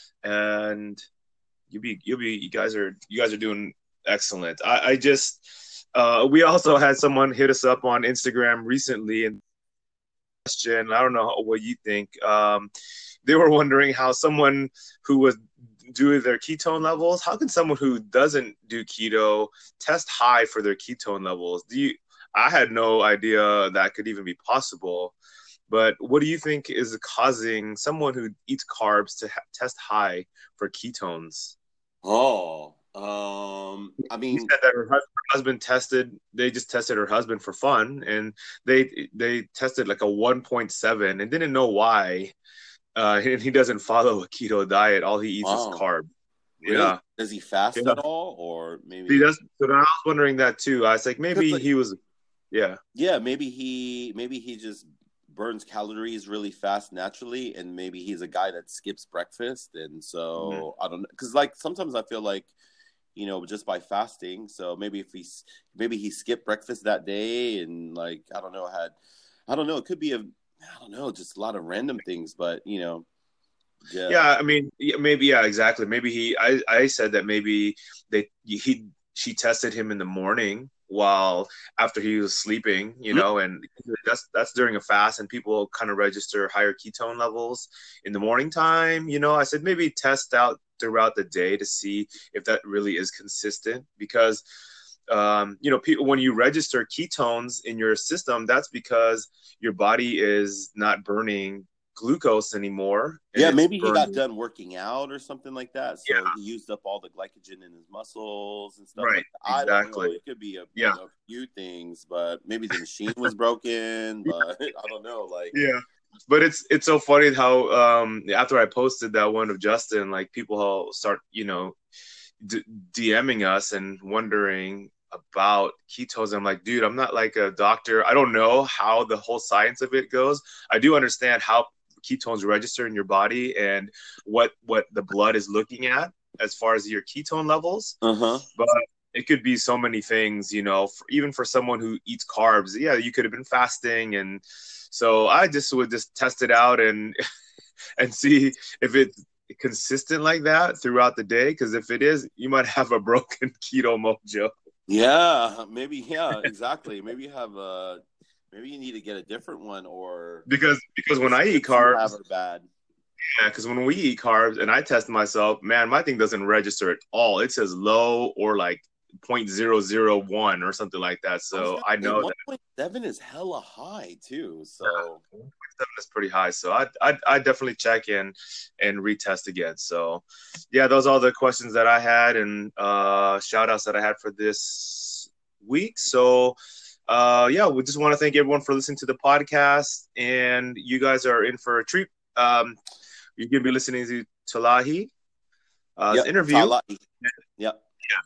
and you'll be you'll be you guys are you guys are doing excellent. I, I just. Uh, we also had someone hit us up on Instagram recently and question. I don't know what you think. Um, they were wondering how someone who was doing their ketone levels, how can someone who doesn't do keto test high for their ketone levels? Do you? I had no idea that could even be possible. But what do you think is causing someone who eats carbs to ha- test high for ketones? Oh. Um, I mean, she said that her husband tested. They just tested her husband for fun, and they they tested like a one point seven, and didn't know why. Uh, and he doesn't follow a keto diet. All he eats wow. is carb. Really? Yeah. Does he fast yeah. at all, or maybe he does? So I was wondering that too. I was like, maybe like, he was. Yeah. Yeah. Maybe he. Maybe he just burns calories really fast naturally, and maybe he's a guy that skips breakfast, and so mm-hmm. I don't know. Because like sometimes I feel like, you know, just by fasting. So maybe if he, maybe he skipped breakfast that day, and like, I don't know, had, I don't know, it could be a, I don't know, just a lot of random things, but you know. Yeah. Yeah. I mean, maybe, yeah, exactly. Maybe he, I, I said that maybe they, he, she tested him in the morning while after he was sleeping, you know, and that's that's during a fast, and people kind of register higher ketone levels in the morning time. You know, I said maybe test out throughout the day to see if that really is consistent, because um, you know, people, when you register ketones in your system, that's because your body is not burning glucose anymore. Yeah, maybe he got done working out or something like that, so yeah. he used up all the glycogen in his muscles and stuff. Right, like that. I exactly. don't know. It could be a, yeah. a few things, but maybe the machine was broken. But I don't know. Like, yeah. But it's it's so funny how um, after I posted that one of Justin, like people start, you know, d- DMing us and wondering about ketones. I'm like, dude, I'm not like a doctor. I don't know how the whole science of it goes. I do understand how ketones register in your body and what what the blood is looking at as far as your ketone levels. Uh-huh. But it could be so many things, you know, for, even for someone who eats carbs. Yeah, you could have been fasting. And so I just would just test it out and and see if it's consistent like that throughout the day. Because if it is, you might have a broken keto mojo. Yeah, maybe. Yeah, exactly. Maybe you have a, maybe you need to get a different one, or because because when I eat carbs, have are bad. Yeah, because when we eat carbs and I test myself, man, my thing doesn't register at all. It says low or like zero point zero zero one or something like that. So I, I know one point seven is hella high too. So one point seven is pretty high. So I I I definitely check in and retest again. So yeah, those are all the questions that I had and uh, shout outs that I had for this week. So uh, yeah, we just want to thank everyone for listening to the podcast, and you guys are in for a treat. Um, you're gonna be listening to Talahi uh, yep, interview. Talahi. Yep.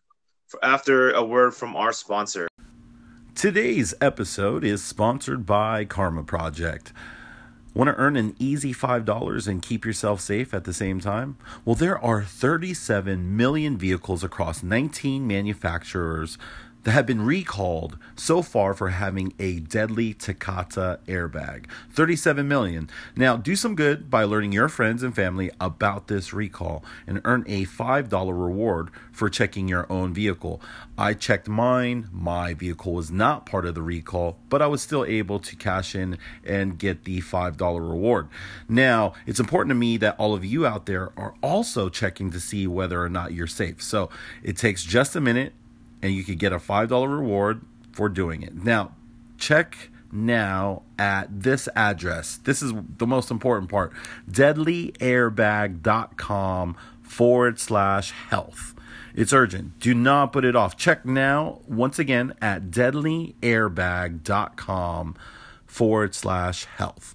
After a word from our sponsor. Today's episode is sponsored by Karma Project. Want to earn an easy five dollars and keep yourself safe at the same time? Well, there are thirty-seven million vehicles across nineteen manufacturers that have been recalled so far for having a deadly Takata airbag. thirty-seven million. Now, do some good by alerting your friends and family about this recall and earn a five dollars reward for checking your own vehicle. I checked mine. My vehicle was not part of the recall, but I was still able to cash in and get the five dollars reward. Now, it's important to me that all of you out there are also checking to see whether or not you're safe. So it takes just a minute, and you could get a five dollars reward for doing it. Now, check now at this address. This is the most important part. deadlyairbag.com forward slash health. It's urgent. Do not put it off. Check now, once again, at deadlyairbag.com forward slash health.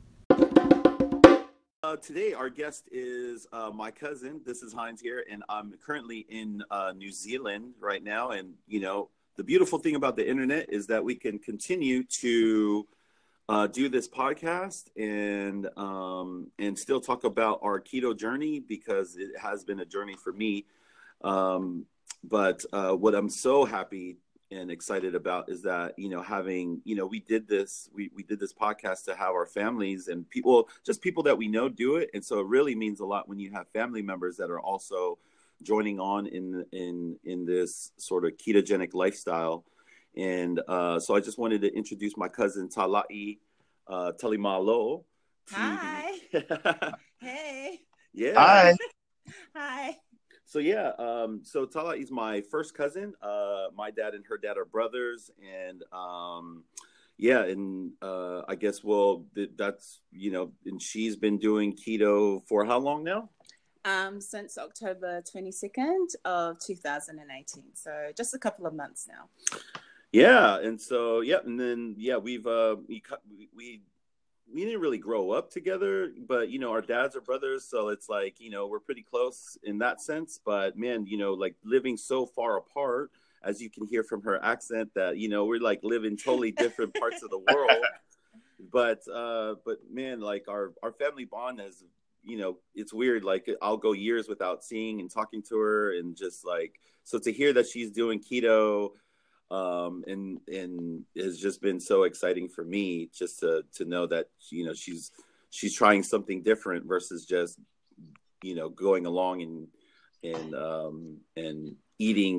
Uh, today, our guest is uh, my cousin. This is Heinz here, and I'm currently in uh, New Zealand right now. And, you know, the beautiful thing about the internet is that we can continue to uh, do this podcast and um, and still talk about our keto journey, because it has been a journey for me. Um, but uh, what I'm so happy and excited about is that, you know, having, you know, we did this, we, we did this podcast to have our families and people, just people that we know do it. And so it really means a lot when you have family members that are also joining on in, in, in this sort of ketogenic lifestyle. And uh, so I just wanted to introduce my cousin Tala'i uh, Talimalo. Hi. Hey. Yeah. Hi. Hi. So yeah, um, so Tala is my first cousin. Uh, my dad and her dad are brothers, and um, yeah, and uh, I guess well, th- that's you know, and she's been doing keto for how long now? Um, since October twenty-second of two thousand eighteen, so just a couple of months now. Yeah, and so yeah, and then yeah, we've uh, we we. we didn't really grow up together, but, you know, our dads are brothers. So it's like, you know, we're pretty close in that sense. But, man, you know, like living so far apart, as you can hear from her accent, that, you know, we're like living totally different parts of the world. But, uh, but man, like our, our family bond has, you know, it's weird. Like I'll go years without seeing and talking to her, and just like, so to hear that she's doing keto, um and and has just been so exciting for me, just to to know that, you know, she's she's trying something different versus just, you know, going along and and um and eating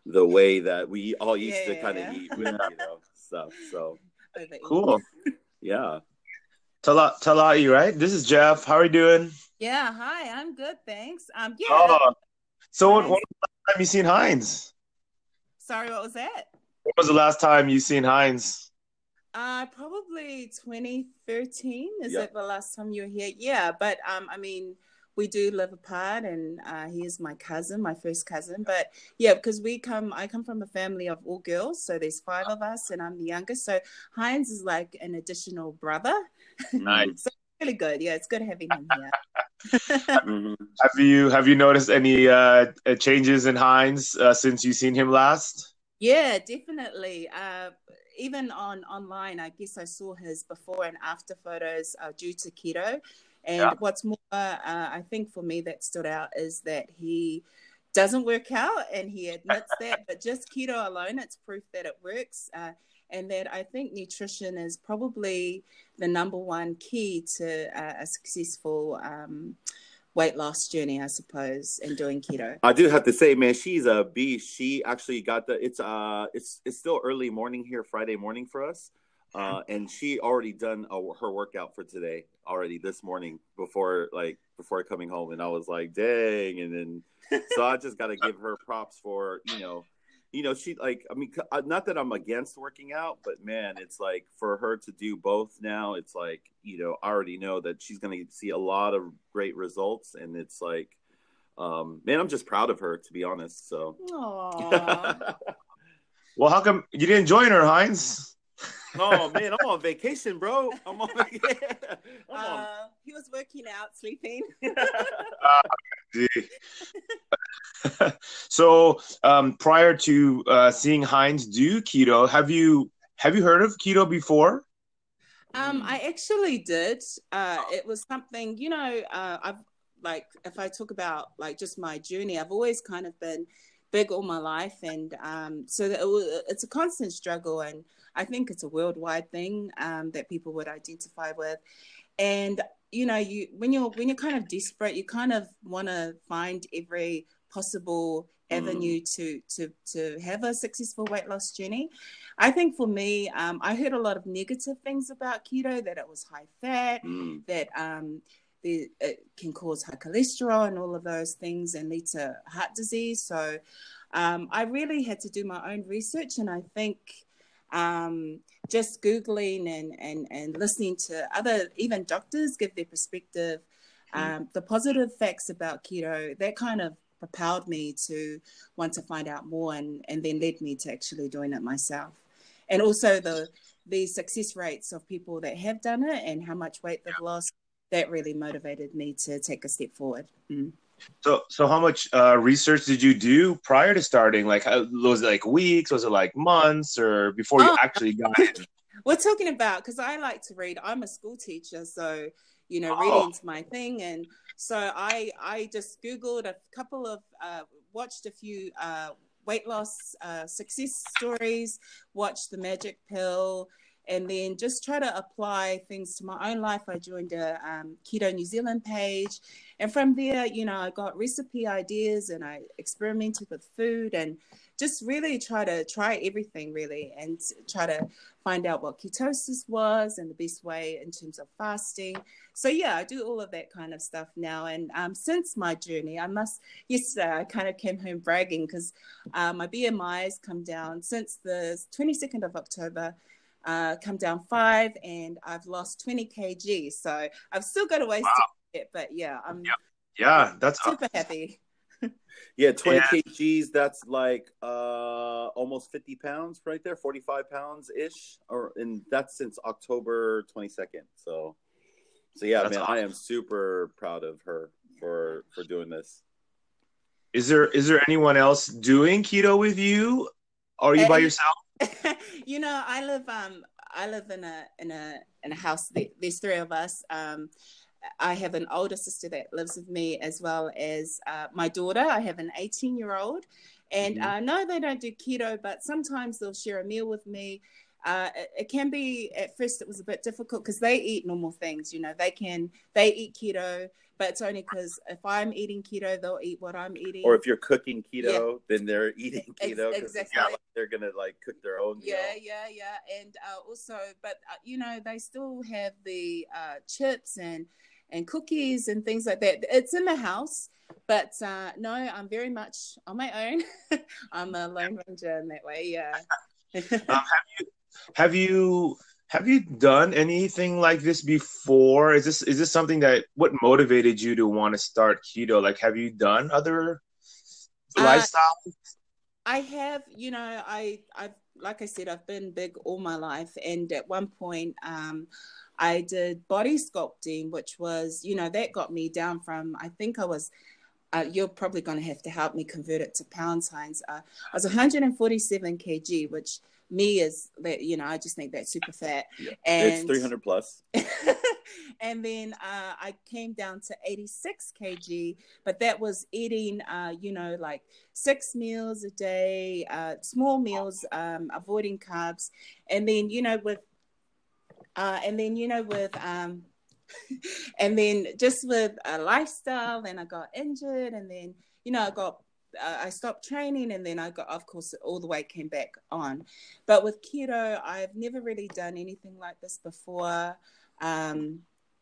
the way that we all used Yeah, to yeah, kind of yeah. eat with, you know, stuff. So Overeat. Cool. yeah. Tala Talai, right? This is Jeff. How are you doing? Yeah, hi, I'm good, thanks. Um, yeah, Oh, so my when, when name's- was the last time you seen Heinz? sorry, what was that? When was the last time you seen Heinz? Uh, probably twenty thirteen. Is Yep. it the last time you were here? Yeah, but um, I mean, we do live apart, and uh, he is my cousin, my first cousin. But yeah, because we come, I come from a family of all girls, so there's five of us, and I'm the youngest. So Heinz is like an additional brother. Nice. So really good. Yeah, it's good having him here. Mhm. Have you have you noticed any uh, uh, changes in Heinz uh, since you seen him last? Yeah, definitely. Uh, even on online, I guess I saw his before and after photos uh, due to keto. And Yeah. what's more, uh, I think for me that stood out is that he doesn't work out, and he admits that. But just keto alone, it's proof that it works. Uh, and that I think nutrition is probably the number one key to uh, a successful um, weight loss journey, I suppose, in doing keto. I do have to say, man, she's a beast. She actually got the. It's uh, it's it's still early morning here, Friday morning for us, uh, and she already done a, her workout for today already this morning before like before coming home, and I was like, dang, and then so I just got to give her props for you know, you know, she like I mean, not that I'm against working out, but man, it's like for her to do both now, it's like you know, I already know that she's gonna see a lot of great results, and it's like. Um, man, I'm just proud of her, to be honest. So, Aww. Well, how come you didn't join her, Heinz? oh man, I'm on vacation, bro. I'm on. Yeah, I'm on. Uh, he was working out, sleeping. Gee. So, um, prior to uh, seeing Heinz do keto, have you have you heard of keto before? Um, I actually did. Uh, it was something, you know, uh, I've like, if I talk about like just my journey, I've always kind of been big all my life. And um, so it was, it's a constant struggle. And I think it's a worldwide thing um, that people would identify with. And, you know, you when you're when you're kind of desperate, you kind of want to find every possible avenue mm. to to to have a successful weight loss journey. I think for me, um, I heard a lot of negative things about keto, that it was high fat, mm. that um, the, it can cause high cholesterol and all of those things and lead to heart disease. So um, I really had to do my own research, and I think um, just Googling and, and, and listening to other, even doctors give their perspective, um, the positive facts about keto, that kind of propelled me to want to find out more, and, and then led me to actually doing it myself. And also the the success rates of people that have done it and how much weight they've lost, that really motivated me to take a step forward. Mm. So, so how much uh, research did you do prior to starting? Like, how, was it like weeks? Was it like months, or before you oh. actually got it? We're talking about, because I like to read. I'm a school teacher, so you know, oh. reading's my thing, and so I I just Googled a couple of, uh, watched a few uh, weight loss uh, success stories, watched The Magic Pill, and then just try to apply things to my own life. I joined a um, Keto New Zealand page. And from there, you know, I got recipe ideas, and I experimented with food, and just really try to try everything really, and try to find out what ketosis was and the best way in terms of fasting. So yeah, I do all of that kind of stuff now. And um, since my journey, I must, yesterday I kind of came home bragging, because uh, my B M I has come down since the twenty-second of October. Uh, come down five, and I've lost twenty kilograms. So I've still got a ways wow. to get, but yeah, I'm yeah, yeah that's super happy. Yeah, twenty yeah. kilograms. That's like uh, almost fifty pounds right there, forty-five pounds ish, or and that's since October twenty-second. So, so yeah, that's man, awesome. I am super proud of her for for doing this. Is there is there anyone else doing keto with you? Or are you by yourself? You know, I live um I live in a in a in a house. There's three of us. Um, I have an older sister that lives with me, as well as uh, my daughter. I have an eighteen year old, and mm-hmm. uh, no, they don't do keto, but sometimes they'll share a meal with me. uh, it, it can be, at first it was a bit difficult because they eat normal things, you know, they can, they eat keto, but it's only because if I'm eating keto, they'll eat what I'm eating. Or if you're cooking keto, Yeah. then they're eating keto. Ex- 'cause exactly. It's not like they're going to like cook their own meal. Yeah, yeah, yeah. And uh, also, but, uh, you know, they still have the uh, chips and, and cookies and things like that. It's in the house. But uh, no, I'm very much on my own. I'm a lone ranger in that way. Yeah. um, have you have you have you done anything like this before? Is this is this something that what motivated you to want to start keto? Like, have you done other Uh, lifestyles? I have, you know, I, I've, like I said, I've been big all my life. And at one point, um, I did body sculpting, which was, you know, that got me down from, I think I was, uh, you're probably going to have to help me convert it to pound signs. Uh, I was one hundred forty-seven kilograms, which me is that, you know, I just think that's super fat. Yeah. And It's three hundred plus. and then uh, I came down to eighty-six kilograms, but that was eating, uh, you know, like six meals a day, uh, small meals, um, avoiding carbs. And then, you know, with, uh, and then, you know, with, um, and then just with a lifestyle, then I got injured, and then, you know, I got, uh, I stopped training, and then I got, of course, all the weight came back on. But with keto, I've never really done anything like this before. Um,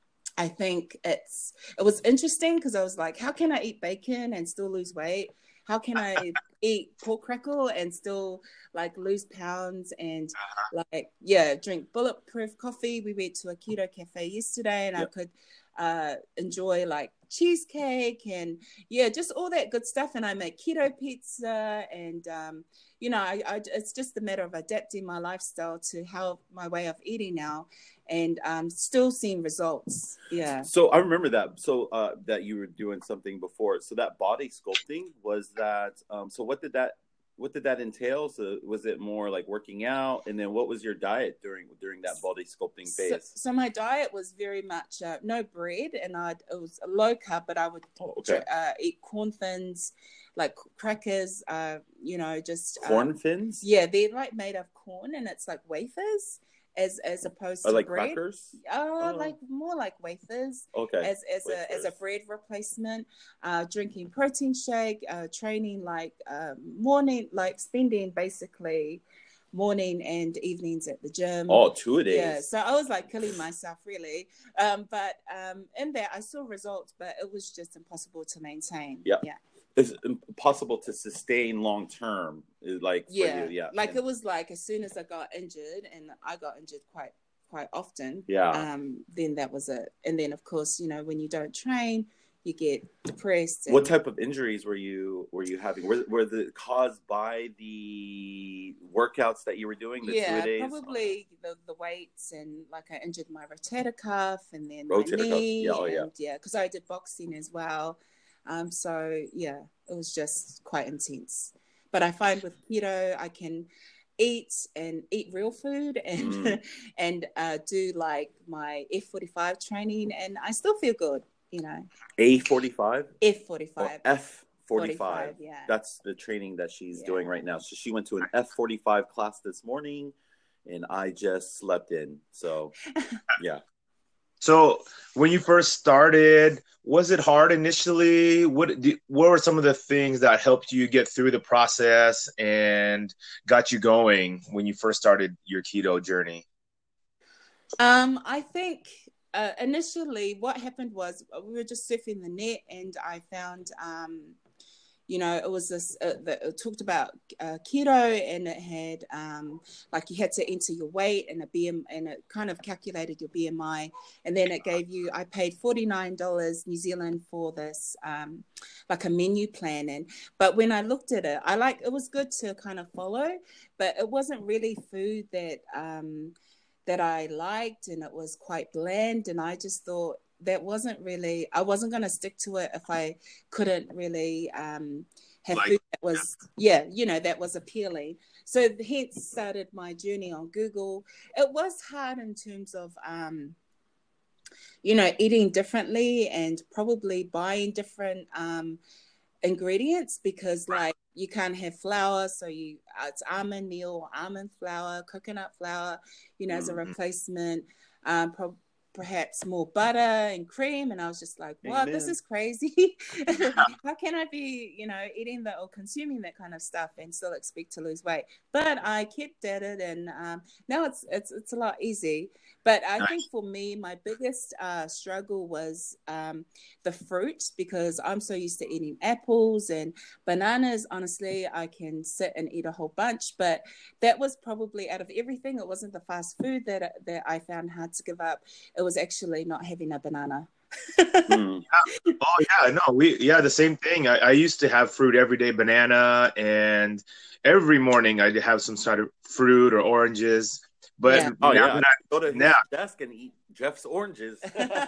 I think it's, it was interesting because I was like, how can I eat bacon and still lose weight? How can I eat pork crackle and still like lose pounds and like, yeah, drink bulletproof coffee? We went to a keto cafe yesterday, and yep. I could uh, enjoy like cheesecake and yeah, just all that good stuff. And I make keto pizza, and um, you know, I, I, it's just a matter of adapting my lifestyle to how my way of eating now, and um, still seeing results. Yeah. So I remember that. So uh, that you were doing something before. So that body sculpting was that. Um, so what did that? What did that entail? So was it more like working out? And then what was your diet during during that body sculpting phase? So, so my diet was very much uh, no bread, and I it was low carb, but I would oh, okay. uh, eat corn thins, like crackers. Uh, you know, just corn um, fins. Yeah, they're like made of corn, and it's like wafers. As as opposed Or to like bread, crackers, uh, oh. like more like wafers. Okay. As as wafers. a as a bread replacement, uh, drinking protein shake, uh, training like uh, morning, like spending basically morning and evenings at the gym. Oh, two a days. Yeah, so I was like killing myself really, um, but um, in that I saw results, but it was just impossible to maintain. Yeah, yeah. It's impossible to sustain long term. Like for yeah, you, yeah. Like and, it was like as soon as I got injured, and I got injured quite quite often. Yeah. Um. Then that was it, and then of course, you know, when you don't train, you get depressed. And... What type of injuries were you were you having? Were were the caused by the workouts that you were doing? The yeah, two-a-days? probably the the weights, and like I injured my rotator cuff, and then rotator my knee, cuff. Yeah, oh, yeah, and, yeah, because I did boxing as well. Um, so yeah, it was just quite intense. But I find with keto, I can eat and eat real food and mm. and uh, do like my F forty-five training, and I still feel good, you know. A forty-five? F forty-five. Oh, F forty-five. forty-five, yeah. That's the training that she's yeah. doing right now. So she went to an F forty-five class this morning, and I just slept in. So yeah. So when you first started, was it hard initially? What what were some of the things that helped you get through the process and got you going when you first started your keto journey? Um, I think uh, initially what happened was we were just surfing the net, and I found, um, you know, it was this, uh, the, it talked about uh, keto, and it had um, like you had to enter your weight and a B M, and it kind of calculated your B M I. And then it gave you, I paid forty-nine dollars New Zealand for this, um, like a menu plan. And, but when I looked at it, I like, it was good to kind of follow, but it wasn't really food that, um, that I liked, and it was quite bland. And I just thought, that wasn't really, I wasn't going to stick to it if I couldn't really um, have like, food that was, yeah, you know, that was appealing. So hence started my journey on Google. It was hard in terms of, um, you know, eating differently and probably buying different, um, ingredients because like you can't have flour, so you uh, it's almond meal, almond flour, coconut flour, you know, as a replacement. Um, pro- perhaps more butter and cream, and I was just like, "What? Amen. This is crazy! How can I be, you know, eating that or consuming that kind of stuff and still expect to lose weight?" But I kept at it, and um, now it's it's it's a lot easy. But I think for me, my biggest uh, struggle was um, the fruit because I'm so used to eating apples and bananas. Honestly, I can sit and eat a whole bunch, but that was probably out of everything. It wasn't the fast food that that I found hard to give up. It was actually not having a banana. mm. yeah. Oh yeah, no, we yeah the same thing. I, I used to have fruit every day, banana, and every morning I'd have some sort of fruit or oranges. But yeah. oh, now yeah. that I go to his now, desk and eat Jeff's oranges. yeah,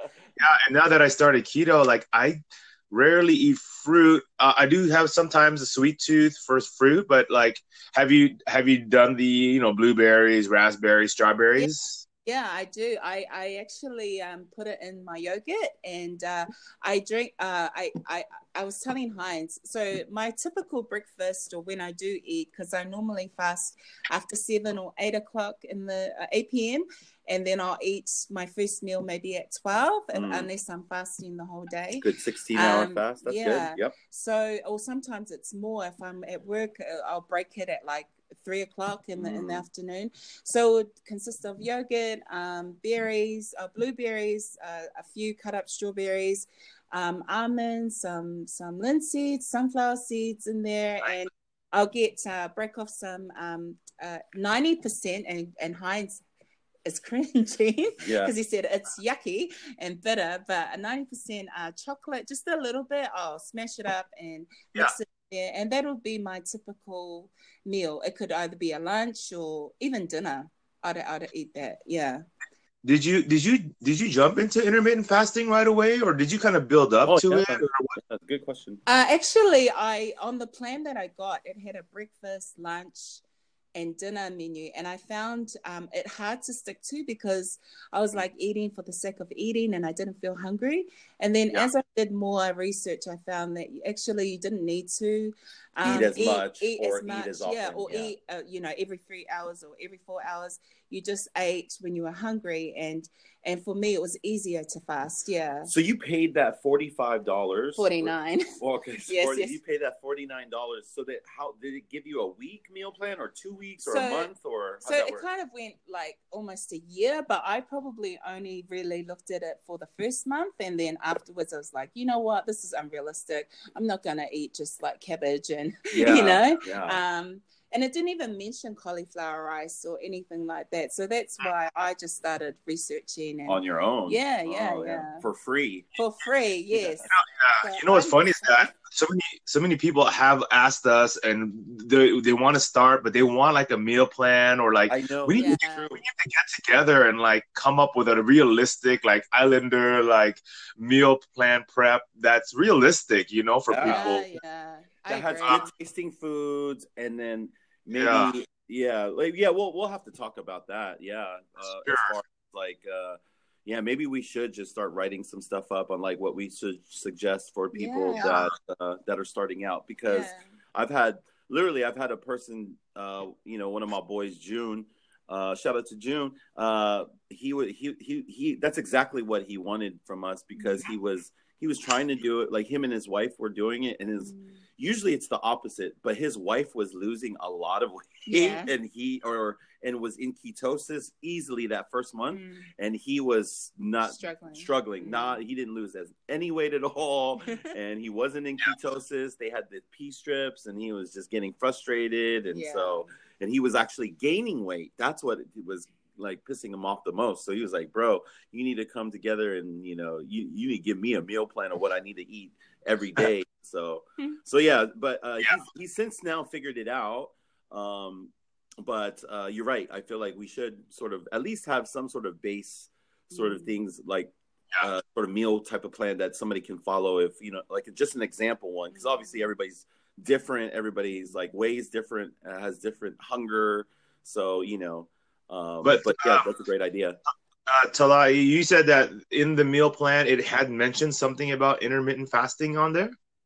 and now that I started keto, like I rarely eat fruit. Uh, I do have sometimes a sweet tooth for fruit, but like, have you have you done the you know blueberries, raspberries, strawberries? Yeah. Yeah, I do. I, I actually um, put it in my yogurt, and uh, I drink. Uh, I, I I was telling Heinz. So my typical breakfast, or when I do eat, because I normally fast after seven or eight o'clock in the uh, eight p.m. and then I'll eat my first meal maybe at twelve, mm. unless I'm fasting the whole day. Good sixteen hour um, fast. That's yeah. good. Yep. So, or sometimes it's more. If I'm at work, I'll break it at like three o'clock in the mm. in the afternoon. So it consists of yogurt, um, berries, uh, blueberries, uh, a few cut up strawberries, um, almonds, some some linseed, sunflower seeds in there, and I'll get uh, break off some um, uh, ninety percent, and and Heinz is cringing because yeah. he said it's yucky and bitter, but a ninety percent uh, chocolate, just a little bit. I'll smash it up and mix yeah. it. Yeah, and that'll be my typical meal. It could either be a lunch or even dinner. I'd I'd eat that. Yeah. Did you did you did you jump into intermittent fasting right away, or did you kind of build up oh, to yeah. it? Or what? That's a good question. Uh, actually, I on the plan that I got, it had a breakfast, lunch, and dinner menu, and I found um, it hard to stick to because I was like eating for the sake of eating and I didn't feel hungry. And then yeah. as I did more research, I found that actually you didn't need to um, eat as eat, much eat or as much, eat as often. Yeah, or yeah. eat, uh, you know, every three hours or every four hours. You just ate when you were hungry, and and for me, it was easier to fast. Yeah. So you paid that forty-five dollars. Forty-nine. Well, okay. So yes, forty, yes. You paid that forty-nine dollars. So that how did it give you a week meal plan, or two weeks, or so, a month, or so it work? Kind of went like almost a year, but I probably only really looked at it for the first month, and then afterwards, I was like, you know what, this is unrealistic. I'm not gonna eat just like cabbage and yeah, you know. Yeah. Um, And it didn't even mention cauliflower rice or anything like that. So that's why I just started researching. And, on your own? Yeah, yeah, oh, yeah, yeah. For free. For free, yes. You know, yeah. you know what's funny is that so many so many people have asked us, and they they want to start, but they want like a meal plan, or like I know. we need, yeah. to, we need to get together and like come up with a realistic like Islander like meal plan prep that's realistic, you know, for yeah. people. Yeah, that has agree. good tasting foods, and then maybe yeah, yeah, like yeah, we'll we'll have to talk about that. Yeah, uh, sure. As far as like uh, yeah, maybe we should just start writing some stuff up on like what we should suggest for people yeah. that uh, that are starting out, because yeah. I've had literally I've had a person, uh, you know, one of my boys, June. Uh, shout out to June. Uh, he would he he he. That's exactly what he wanted from us, because he was he was trying to do it. Like him and his wife were doing it, and his. Mm. Usually it's the opposite, but his wife was losing a lot of weight, yeah. and he or and was in ketosis easily that first month, mm. and he was not struggling. Struggling, mm. not he didn't lose as any weight at all, and he wasn't in ketosis. They had the P strips, and he was just getting frustrated, and yeah. so and he was actually gaining weight. That's what it was like pissing him off the most. So he was like, "Bro, you need to come together, and you know, you you need to give me a meal plan of what I need to eat every day." So, so yeah, but uh, yeah. He's, he's since now figured it out. Um, but uh, you're right. I feel like we should sort of at least have some sort of base sort of things like yeah. uh, sort of meal type of plan that somebody can follow. If, you know, like just an example one, because obviously everybody's different. Everybody's like ways different, uh, has different hunger. So, you know, um, but, but yeah, uh, that's a great idea. Uh, Talai, you said that in the meal plan, it had mentioned something about intermittent fasting on there?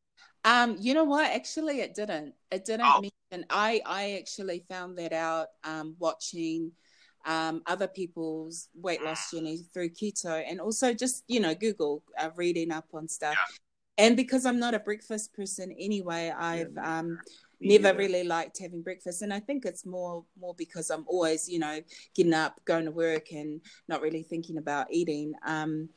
Um, you know what? Actually, it didn't. It didn't Oh. mention. I I actually found that out um, watching um, other people's weight loss journey through keto, and also just you know Google uh, reading up on stuff. Yeah. And because I'm not a breakfast person anyway, I've Yeah, um, me never neither. really liked having breakfast, and I think it's more more because I'm always you know getting up, going to work, and not really thinking about eating. Um,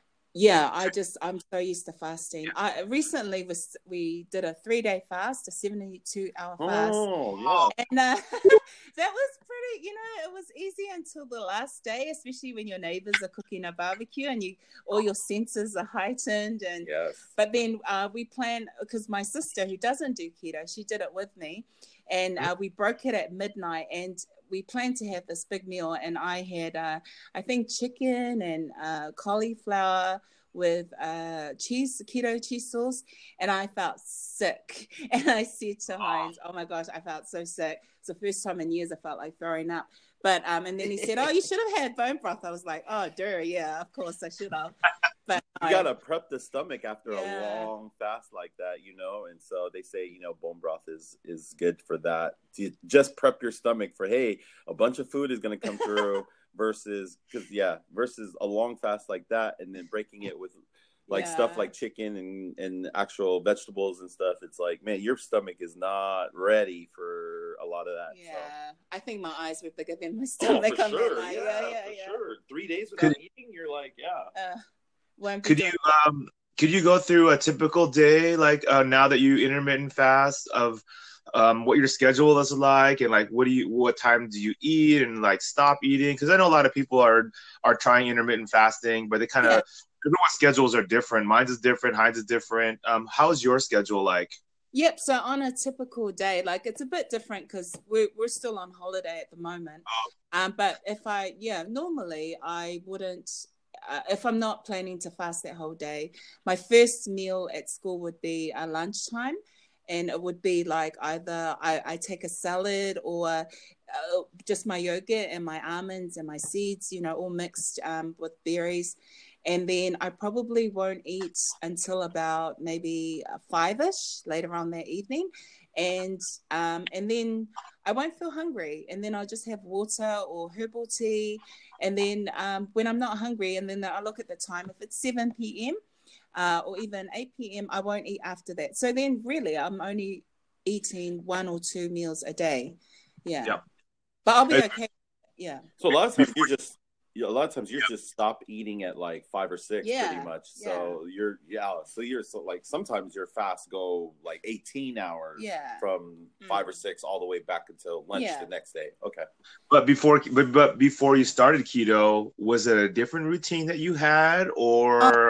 Yeah, I just I'm so used to fasting. I recently was we did a three day fast, a seventy-two hour fast, Oh, yeah. and uh, that was pretty. You know, it was easy until the last day, especially when your neighbors are cooking a barbecue and you all your senses are heightened. And Yes. but then uh, we planned because my sister who doesn't do keto, she did it with me, and uh, we broke it at midnight and. We planned to have this big meal, and I had, uh, I think, chicken and uh, cauliflower with uh, cheese, keto cheese sauce, and I felt sick. And I said to Heinz, "Oh my gosh, I felt so sick. It's the first time in years I felt like throwing up." But um, and then he said, "Oh, you should have had bone broth." I was like, "Oh, dear, yeah, of course I should have." But You I, gotta prep the stomach after Yeah. a long fast like that, you know. And so they say, you know, bone broth is is good for that. To just prep your stomach for, hey, a bunch of food is gonna come through versus because yeah, versus a long fast like that, and then breaking it with like Yeah. stuff like chicken and and actual vegetables and stuff. It's like, man, your stomach is not ready for a lot of that. yeah, So. I think my eyes were bigger than my Oh, stomach for on sure. that night. Yeah, Yeah, yeah, for yeah. sure. Three days Could- without eating, you're like, yeah. Uh, won't be Could doing- you um could you go through a typical day like uh, now that you intermittent fast of um what your schedule is like and like what do you what time do you eat and like stop eating? Because I know a lot of people are are trying intermittent fasting, but they kind of Yeah. everyone's schedules are different. Mine's is different. Heinz is different. Um, how's your schedule like? Yep. So on a typical day, like it's a bit different because we're we're still on holiday at the moment. Um, but if I yeah, normally I wouldn't. Uh, if I'm not planning to fast that whole day, my first meal at school would be a lunchtime, and it would be like either I, I take a salad or uh, just my yogurt and my almonds and my seeds, you know, all mixed um, with berries. And then I probably won't eat until about maybe five-ish later on that evening. And um, and then I won't feel hungry. And then I'll just have water or herbal tea. And then um, when I'm not hungry, and then I look at the time, if it's seven p.m. Uh, or even eight p.m., I won't eat after that. So then really I'm only eating one or two meals a day. Yeah. Yeah. But I'll be okay. Yeah. So a lot of times you're just you know, a lot of times you're just stop eating at like five or six Yeah, pretty much. So you're yeah. So you're so like sometimes your fasts go like eighteen hours Yeah. from Mm. five or six all the way back until lunch Yeah. the next day. Okay. But before but, but before you started keto, was it a different routine that you had or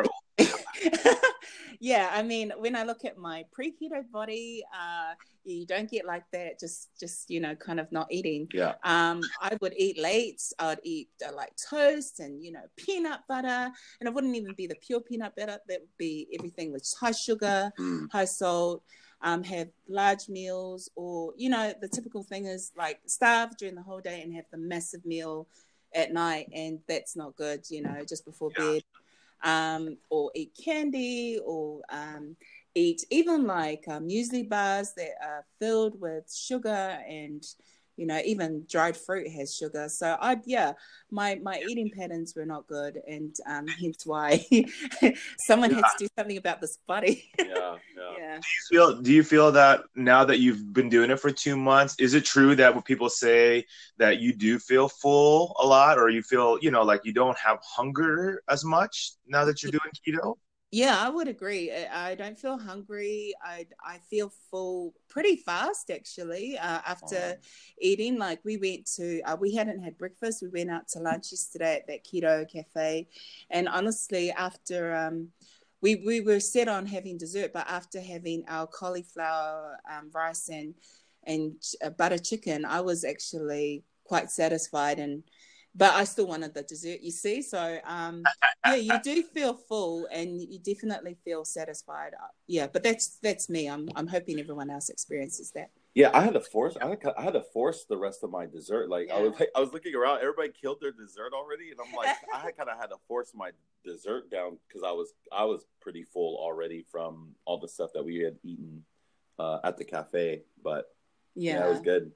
Yeah, I mean, when I look at my pre-keto body, uh, you don't get like that. Just, just you know, kind of not eating. Yeah. Um, I would eat late. I'd eat uh, like toast and you know peanut butter, and it wouldn't even be the pure peanut butter. That would be everything with high sugar, Mm. high salt. Um, have large meals, or you know, the typical thing is like starve during the whole day and have the massive meal at night, and that's not good. You know, just before Yeah. bed. Um, or eat candy, or um, eat even like um, muesli bars that are filled with sugar, and you know even dried fruit has sugar. So I yeah, my my eating patterns were not good, and um, hence why someone had to do something about this body. Yeah. Yeah. Yeah. do you feel do you feel that now that you've been doing it for two months, is it true that when people say that you do feel full a lot, or you feel, you know, like you don't have hunger as much now that you're doing keto? Yeah, I would agree. I I don't feel hungry. I I feel full pretty fast actually. Uh, after eating, like we went to, uh, we hadn't had breakfast. We went out to lunch yesterday at that keto cafe, and honestly, after um, we we were set on having dessert, but after having our cauliflower um, rice and and uh, butter chicken, I was actually quite satisfied, and but I still wanted the dessert, you see. So, um, yeah, you do feel full, and you definitely feel satisfied. Yeah, but that's that's me. I'm I'm hoping everyone else experiences that. Yeah, I had to force. I had, I had to force the rest of my dessert. Like I was, Yeah. like, I was looking around. Everybody killed their dessert already, and I'm like, I kind of had to force my dessert down because I was, I was pretty full already from all the stuff that we had eaten uh, at the cafe. But yeah, it was Yeah. good.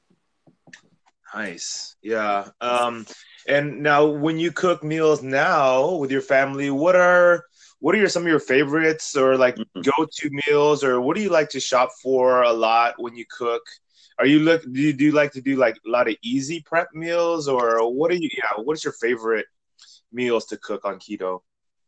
Nice. Yeah. Um, and now when you cook meals now with your family, what are what are your some of your favorites or like Mhm. go-to meals, or what do you like to shop for a lot when you cook? Are you look do you do you like to do like a lot of easy prep meals, or what are you yeah, what is your favorite meals to cook on keto?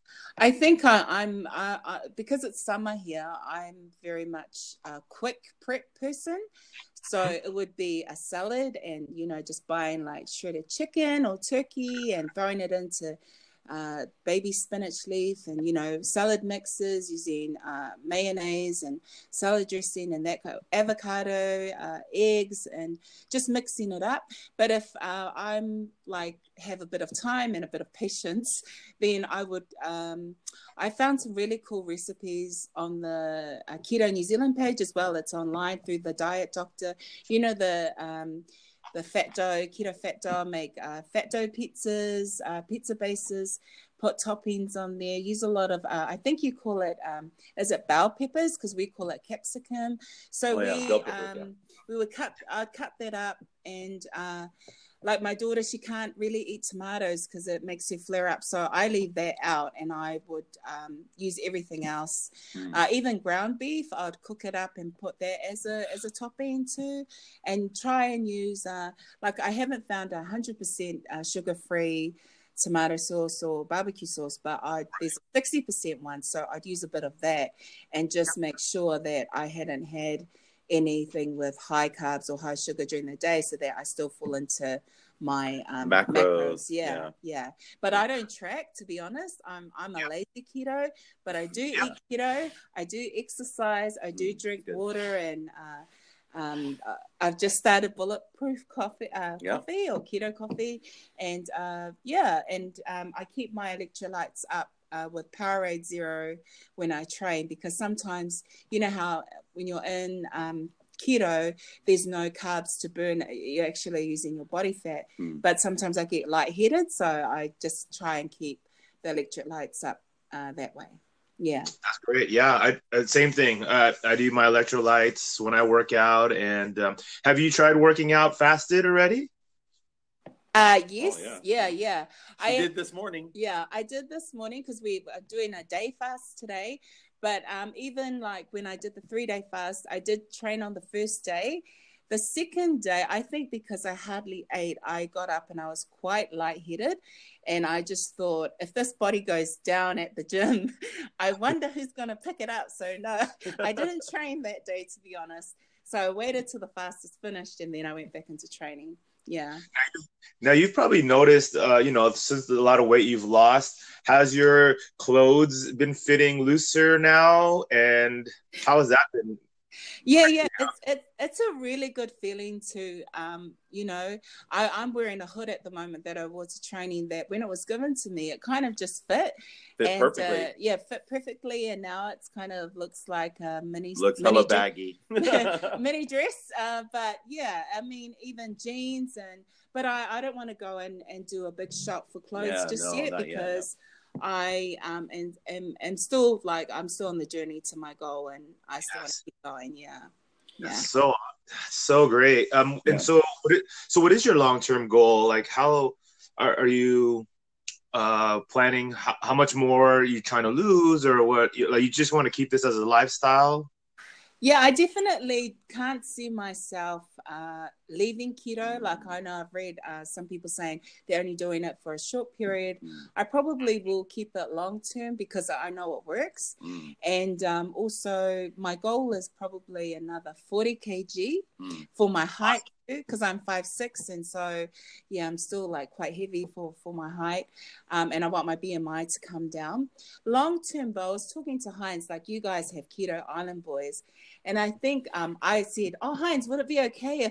I think I, I'm uh, I, because it's summer here. I'm very much a quick prep person, so it would be a salad, and you know, just buying like shredded chicken or turkey and throwing it into uh, baby spinach leaf, and you know, salad mixes using uh, mayonnaise and salad dressing and that kind of avocado, uh, eggs, and just mixing it up. But if uh, I'm like have a bit of time and a bit of patience, then I would. Um, I found some really cool recipes on the uh, Keto New Zealand page as well. It's online through the Diet Doctor. You know the um, the fat dough, keto fat dough. Make uh, fat dough pizzas, uh, pizza bases. Put toppings on there. Use a lot of. Uh, I think you call it. Um, is it bell peppers? Because we call it capsicum. So Oh yeah, we bell peppers, um, yeah. we would cut. I'd cut that up and. Uh, like my daughter, she can't really eat tomatoes because it makes her flare up. So I leave that out, and I would um, use everything else. Mm. Uh, even ground beef, I'd cook it up and put that as a as a topping too, and try and use uh, like I haven't found a hundred percent sugar free tomato sauce or barbecue sauce, but I there's a sixty percent one, so I'd use a bit of that and just make sure that I hadn't had anything with high carbs or high sugar during the day, so that I still fall into my um, Macros, macros. Yeah, yeah. yeah. But I don't track, to be honest. I'm I'm a lazy keto, but I do eat keto. I do exercise. I do Mm, drink good. water, and uh, um, uh, I've just started bulletproof coffee, uh, Yeah. coffee or keto coffee, and uh, yeah, and um, I keep my electrolytes up. Uh, with Powerade Zero when I train, because sometimes you know how when you're in um, keto, there's no carbs to burn. You're actually using your body fat. Mm. But sometimes I get lightheaded, so I just try and keep the electrolytes up uh, that way. Yeah. That's great. Yeah, I, uh, same thing. Uh, I do my electrolytes when I work out. And um, have you tried working out fasted already? Uh, yes. Oh, yeah. yeah, yeah. She I did this morning. Yeah, I did this morning because we are doing a day fast today. But um, even like when I did the three day fast, I did train on the first day. The second day, I think because I hardly ate, I got up and I was quite lightheaded. And I just thought, if this body goes down at the gym, I wonder who's going to pick it up. So no, I didn't train that day, to be honest. So I waited till the fast is finished and then I went back into training. Yeah. Now you've probably noticed, uh, you know, since a lot of weight you've lost, has your clothes been fitting looser now? And how has that been? Yeah, yeah, it's it, it's a really good feeling to, um, you know, I, I'm wearing a hood at the moment that I wore to training, that when it was given to me, it kind of just fit. Fit and, perfectly. Uh, yeah, fit perfectly. And now it's kind of looks like a mini, Looks mini hella dre- baggy. mini dress. Uh, but yeah, I mean, even jeans and, but I, I don't want to go in and do a big shop for clothes Yeah, just no, yet not yet, because I um and am am still like I'm still on the journey to my goal, and I still want to Yes. keep going. Yeah, yeah. So, so great. Um, Yeah. and so, what is, so what is your long-term goal? Like, how are, are you uh planning? How, how much more are you trying to lose, or what? You, like, you just want to keep this as a lifestyle? Yeah, I definitely can't see myself uh, leaving keto. Like I know I've read uh, some people saying they're only doing it for a short period. I probably will keep it long term because I know it works. Mm. And um, also my goal is probably another forty kilograms Mm. for my height, because I'm five six, and so yeah, I'm still like quite heavy for, for my height. Um, and I want my B M I to come down. Long term though, I was talking to Heinz, like you guys have Keto Island Boys. And I think um, I said, oh, Heinz, would it be okay if I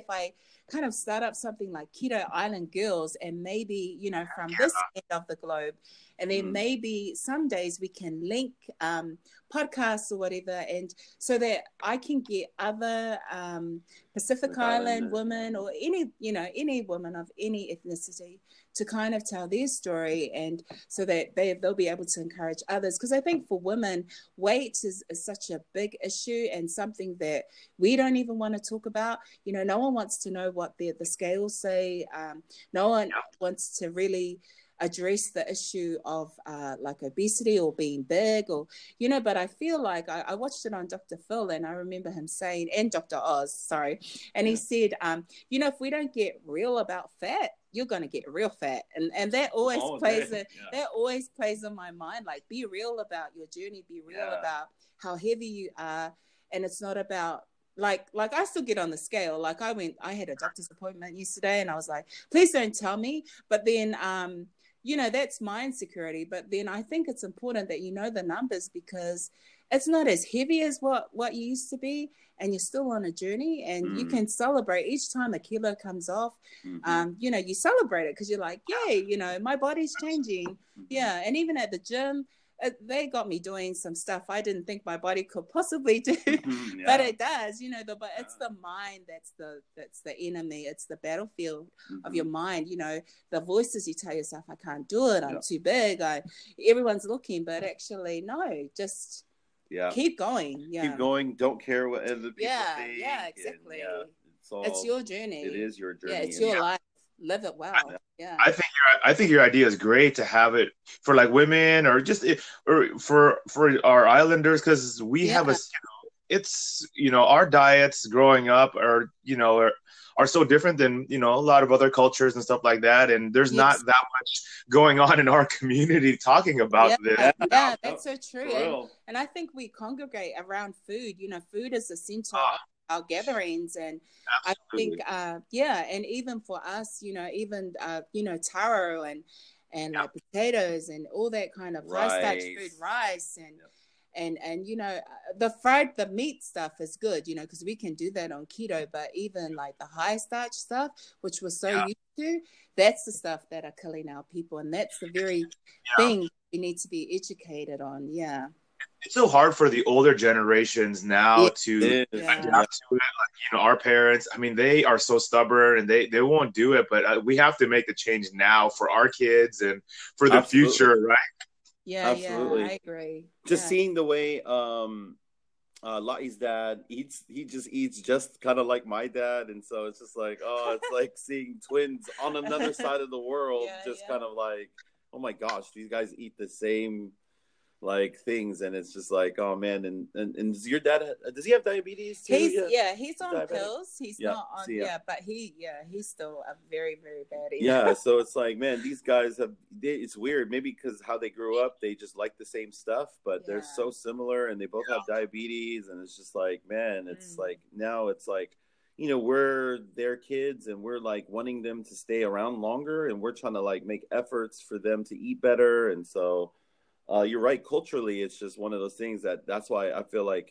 kind of start up something like Keto Island Girls, and maybe, you know, from this end of the globe, and then mm. maybe some days we can link um, podcasts or whatever, and so that I can get other um, Pacific Island, Island women or any, you know, any woman of any ethnicity to kind of tell their story, and so that they, they'll be able to encourage others. Because I think for women, weight is, is such a big issue and something that we don't even want to talk about. You know, no one wants to know what the, the scales say. Um, no one wants to really address the issue of uh, like obesity or being big, or, you know, but I feel like I, I watched it on Doctor Phil, and I remember him saying, and Doctor Oz, sorry, and he said, um, you know, if we don't get real about fat, you're going to get real fat. And and that always oh, plays a, yeah. that always plays in my mind, like, be real about your journey, be real yeah. about how heavy you are. And it's not about, like, like I still get on the scale. Like I went, I had a doctor's appointment yesterday, and I was like, please don't tell me. But then, um, you know, that's my insecurity. But then I think it's important that you know the numbers, because it's not as heavy as what, what you used to be, and you're still on a journey, and mm. you can celebrate each time a kilo comes off. Mm-hmm. Um, you know, you celebrate it because you're like, yay, you know, my body's changing. Mm-hmm. Yeah. And even at the gym, it, they got me doing some stuff I didn't think my body could possibly do, mm-hmm. yeah. but it does, you know, the, but it's the mind that's the, that's the enemy. It's the battlefield mm-hmm. of your mind. You know, the voices you tell yourself, I can't do it. I'm yeah. too big. I, everyone's looking, but actually, no, just, yeah, keep going. Yeah, keep going. Don't care what other people yeah, think. Yeah, exactly. And, yeah, it's, all, it's your journey. It is your journey. Yeah, it's your yeah. life. Live it well. I, yeah, I think your I think your idea is great to have it for like women, or just or for for our islanders, because we yeah. have a. You know, it's you know our diets growing up are you know are, are so different than you know a lot of other cultures and stuff like that, and there's yes. not that much going on in our community talking about yeah. this. Yeah, that's so true. And, and I think we congregate around food. You know, food is the center uh, of our gatherings, and absolutely. I think, uh, yeah, and even for us, you know, even uh, you know, taro and and yeah. like potatoes and all that kind of rice. high starch food, rice and. Yeah. And, and, you know, the fried, the meat stuff is good, you know, because we can do that on keto. But even like the high starch stuff, which we're so yeah. used to, that's the stuff that are killing our people. And that's the very yeah. thing we need to be educated on. Yeah. It's so hard for the older generations now yeah. to yeah. adapt to it. Like, you know, our parents, I mean, they are so stubborn and they, they won't do it. But uh, we have to make the change now for our kids and for the Absolutely. future, right? Yeah, Absolutely. yeah, I agree. Just yeah. seeing the way um, uh, La'i's dad eats, he just eats just kind of like my dad. And so it's just like, oh, it's like seeing twins on another side of the world, yeah, just yeah. kind of like, oh my gosh, these guys eat the same like things, and it's just like, oh man. And and, and does your dad, does he have diabetes too? He's yeah, yeah he's on diabetic? pills. He's yeah, not on see, yeah. yeah but he yeah he's still a very very bad eater. Yeah, so it's like, man, these guys have they, it's weird, maybe because how they grew up, they just like the same stuff, but yeah. they're so similar, and they both have diabetes, and it's just like, man, it's mm. like now it's like, you know, we're their kids, and we're like wanting them to stay around longer, and we're trying to like make efforts for them to eat better. And so Uh, you're right. Culturally, it's just one of those things that that's why I feel like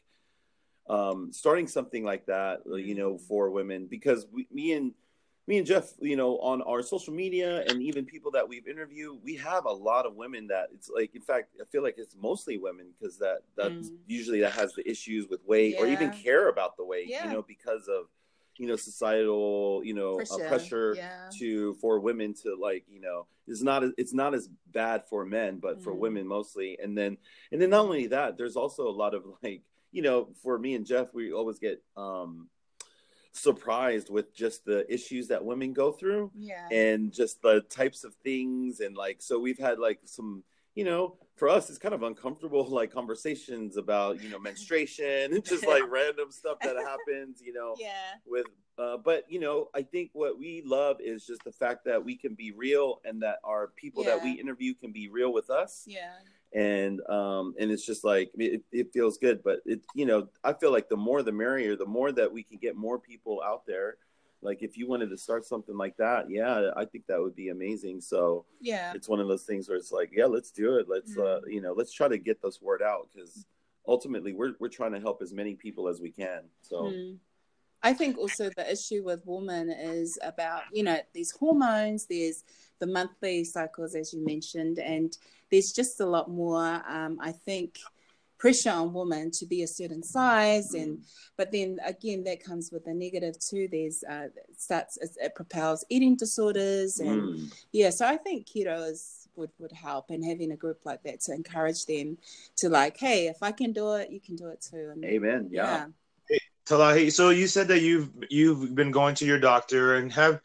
um, starting something like that, you know, for women, because we, me and me and Jeff, you know, on our social media and even people that we've interviewed, we have a lot of women that it's like, in fact, I feel like it's mostly women, because that that mm. usually that has the issues with weight yeah. or even care about the weight, yeah. you know, because of, you know, societal, you know, pressure, uh, pressure yeah. to for women to like, you know, it's not it's not as bad for men, but mm. for women mostly. And then and then not only that, there's also a lot of like, you know, for me and Jeff, we always get um, surprised with just the issues that women go through, yeah, and just the types of things, and like, so we've had like some, you know, for us, it's kind of uncomfortable, like conversations about, you know, menstruation and just like random stuff that happens, you know, yeah. with, uh, but, you know, I think what we love is just the fact that we can be real, and that our people yeah. that we interview can be real with us. Yeah. And, um, and it's just like, it, it feels good, but it, you know, I feel like the more the merrier, the more that we can get more people out there. Like if you wanted to start something like that, yeah, I think that would be amazing. So yeah, it's one of those things where it's like, yeah, let's do it. Let's, mm. uh, you know, let's try to get this word out, because ultimately we're we're trying to help as many people as we can. So mm. I think also the issue with women is about, you know, these hormones, there's the monthly cycles, as you mentioned, and there's just a lot more, um, I think, pressure on women to be a certain size. And but then again, that comes with a negative too. There's uh, it starts, it propels eating disorders. And mm. yeah, so I think keto is would, would help, and having a group like that to encourage them to like, hey, if I can do it, you can do it too. And, amen. Yeah. yeah. Talahi, so you said that you've you've been going to your doctor, and have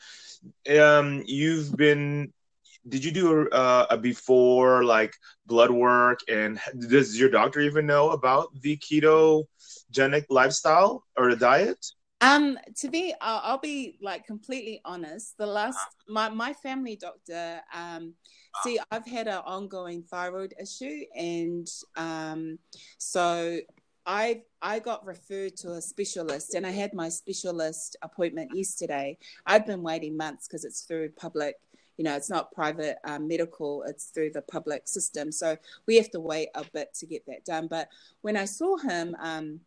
um you've been did you do a, a before like blood work, and does your doctor even know about the ketogenic lifestyle or the diet? Um, to be, I'll, I'll be like completely honest. The last, my, my family doctor, um, see, I've had an ongoing thyroid issue, and um, so I I got referred to a specialist, and I had my specialist appointment yesterday. I've been waiting months because it's through public, you know, it's not private um, medical, it's through the public system. So we have to wait a bit to get that done. But when I saw him, um,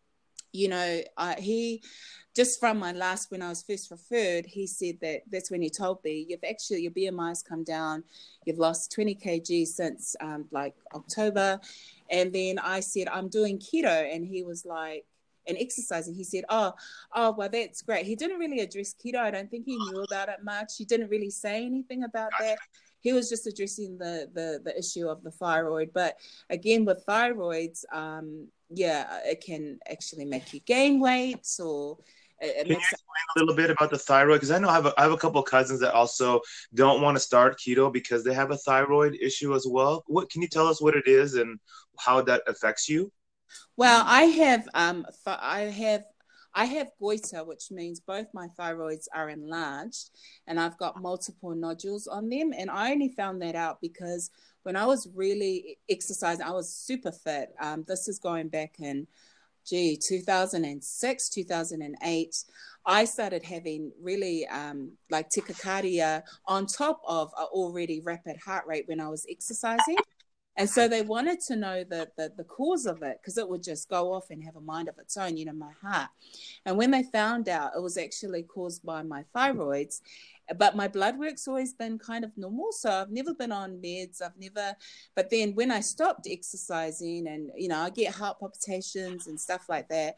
you know, uh, he, just from my last, when I was first referred, he said that that's when he told me, you've actually, your B M I's come down, you've lost twenty kilograms since um, like October. And then I said, I'm doing keto. And he was like, and exercising. He said, oh, oh, well, that's great. He didn't really address keto. I don't think he knew about it much. He didn't really say anything about that. He was just addressing the the, the issue of the thyroid. But again, with thyroids, um, yeah, it can actually make you gain weight, or it, it can makes you explain a little bit about the thyroid? Because I know I have a, I have a couple of cousins that also don't want to start keto because they have a thyroid issue as well. What can you tell us what it is and how that affects you? Well, I have um, th- I have I have goiter, which means both my thyroids are enlarged, and I've got multiple nodules on them. And I only found that out because when I was really exercising, I was super fit. Um, this is going back in, gee, two thousand six, two thousand eight. I started having really um, like tachycardia on top of an already rapid heart rate when I was exercising. And so they wanted to know the, the, the cause of it, because it would just go off and have a mind of its own, you know, my heart. And when they found out, it was actually caused by my thyroids. But my blood work's always been kind of normal. So I've never been on meds. I've never, but then when I stopped exercising and, you know, I get heart palpitations and stuff like that,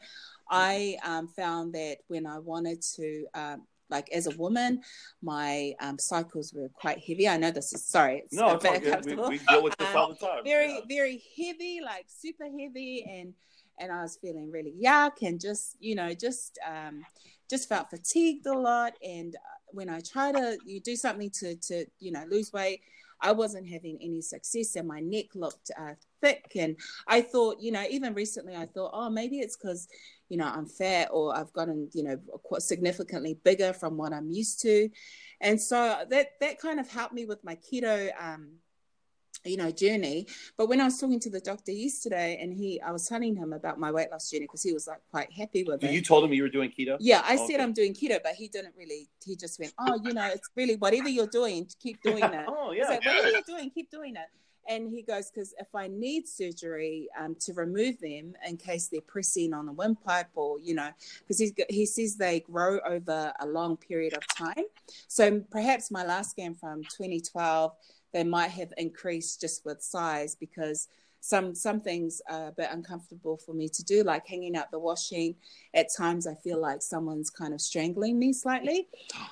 I um, found that when I wanted to, um, like as a woman, my um, cycles were quite heavy. I know this is, sorry, it's no, it's not good. We, we deal with this um, all the time. Very, yeah. very heavy, like super heavy. And, and I was feeling really yuck and just, you know, just, um, just felt fatigued a lot. And when I try to you do something to, to, you know, lose weight, I wasn't having any success, and my neck looked uh, thick. And I thought, you know, even recently I thought, oh, maybe it's because, you know, I'm fat, or I've gotten, you know, quite significantly bigger from what I'm used to. And so that, that kind of helped me with my keto, um, you know, journey. But when I was talking to the doctor yesterday, and he, I was telling him about my weight loss journey, because he was like quite happy with it. You told him you were doing keto? Yeah, I oh, said okay. I'm doing keto, but he didn't really, he just went, oh, you know, it's really whatever you're doing, keep doing it. oh, yeah. He's like, whatever you're doing, keep doing it. And he goes, because if I need surgery um, to remove them in case they're pressing on the windpipe, or, you know, because he says they grow over a long period of time. So perhaps my last scan from twenty twelve, they might have increased just with size, because some some things are a bit uncomfortable for me to do, like hanging out the washing. At times I feel like someone's kind of strangling me slightly.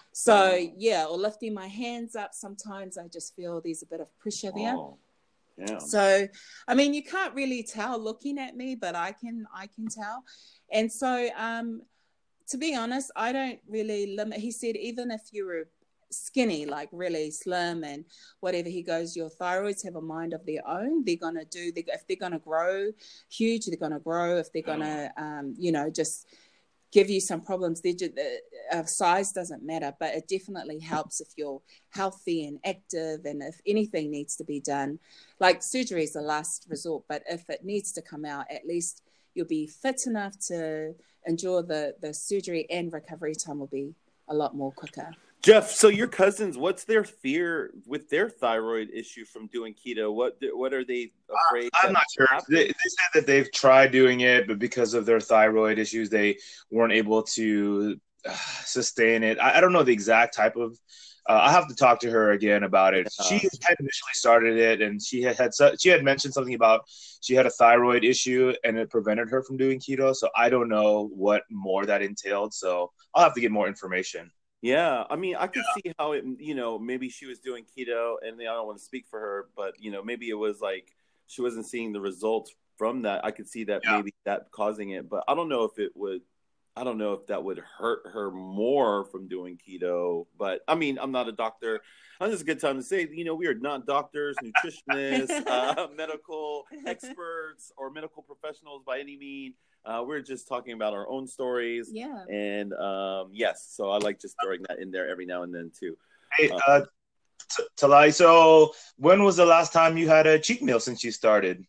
So yeah, or lifting my hands up, sometimes I just feel there's a bit of pressure there. Oh. Yeah. So, I mean, you can't really tell looking at me, but I can, I can tell. And so, um, to be honest, I don't really limit. He said, even if you were skinny, like really slim and whatever, he goes, your thyroids have a mind of their own. They're going to do, they, if they're going to grow huge, they're going to grow. If they're going to, um, you know, just give you some problems, they just, uh, size doesn't matter, but it definitely helps if you're healthy and active, and if anything needs to be done, like surgery is the last resort, but if it needs to come out, at least you'll be fit enough to endure the the surgery, and recovery time will be a lot more quicker. Jeff, so your cousins, what's their fear with their thyroid issue from doing keto? What what are they afraid? I'm not sure. They, they said that they've tried doing it, but because of their thyroid issues, they weren't able to uh, sustain it. I, I don't know the exact type of. Uh, I have to talk to her again about it. Yeah. She had initially started it, and she had, had she had mentioned something about she had a thyroid issue, and it prevented her from doing keto. So I don't know what more that entailed. So I'll have to get more information. Yeah, I mean, I could yeah. see how it, you know, maybe she was doing keto, and I don't want to speak for her, but, you know, maybe it was like she wasn't seeing the results from that. I could see that yeah. maybe that causing it, but I don't know if it would, I don't know if that would hurt her more from doing keto. But, I mean, I'm not a doctor. This is a good time to say, you know, we are not doctors, nutritionists, uh, medical experts, or medical professionals by any means. Uh, we're just talking about our own stories. Yeah. And um, yes, so I like just throwing that in there every now and then too. Hey, uh, t- Talai, so when was the last time you had a cheat meal since you started?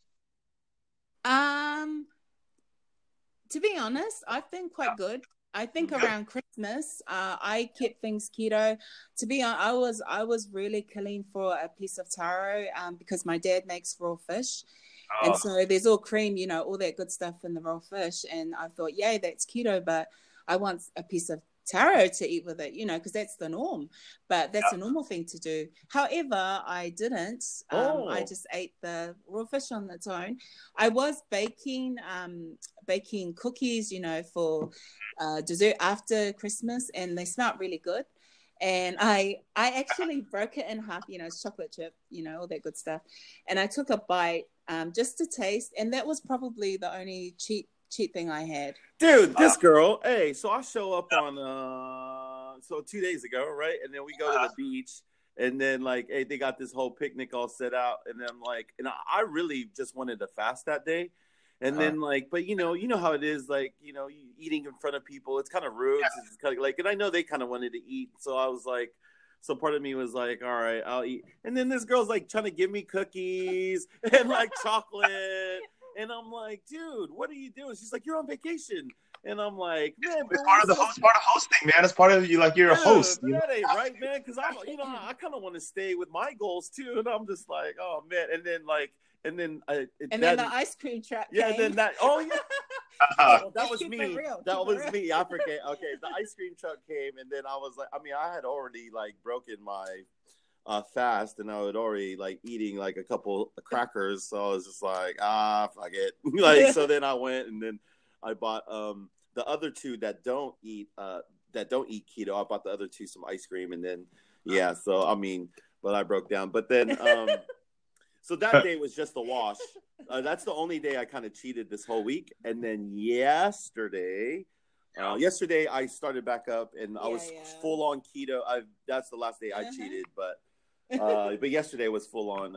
Um, to be honest, I've been quite good. I think around Christmas, uh, I kept things keto. To be honest, I was I was really killing for a piece of taro um, because my dad makes raw fish. Oh. And so there's all cream, you know, all that good stuff in the raw fish. And I thought, yay, that's keto, but I want a piece of taro to eat with it, you know, because that's the norm. But that's yeah. a normal thing to do. However, I didn't. Um, oh. I just ate the raw fish on its own. I was baking, um, baking cookies, you know, for uh, dessert after Christmas, and they smelled really good. And I I actually broke it in half, you know, it's chocolate chip, you know, all that good stuff. And I took a bite um, just to taste. And that was probably the only cheat cheat thing I had. Dude, this girl, hey, so I show up on, uh, so two days ago, right? And then we go to the beach. And then, like, hey, they got this whole picnic all set out. And then I'm like, and I really just wanted to fast that day. And uh-huh. then, like, but, you know, you know how it is, like, you know, eating in front of people, it's kind of rude. Yeah. It's kind of like, and I know they kind of wanted to eat. So I was like, so part of me was like, all right, I'll eat. And then this girl's, like, trying to give me cookies and, like, chocolate. And I'm like, dude, what are you doing? She's like, you're on vacation. And I'm like, man, it's part of the host, part of hosting, man. It's part of you, like you're yeah, a host. That ain't right, man. Because I'm, you know, I kind of want to stay with my goals too. And I'm just like, oh man. And then like, and then I, it, and that, then the ice cream truck. Yeah, came. then that. Oh yeah. Uh-huh. Oh, that was me. Real, that was real. me. I forget. Okay, the ice cream truck came, and then I was like, I mean, I had already like broken my uh, fast, and I was already like eating like a couple of crackers. So I was just like, ah, fuck it. Like, so then I went, and then I bought um. the other two that don't eat uh that don't eat keto. I bought the other two some ice cream, and then yeah, so I mean, but I broke down. But then um so that day was just a wash. Uh, that's the only day I kind of cheated this whole week. And then yesterday uh yesterday I started back up, and yeah, I was yeah. full on keto. I that's the last day I uh-huh. cheated, but uh but yesterday was full on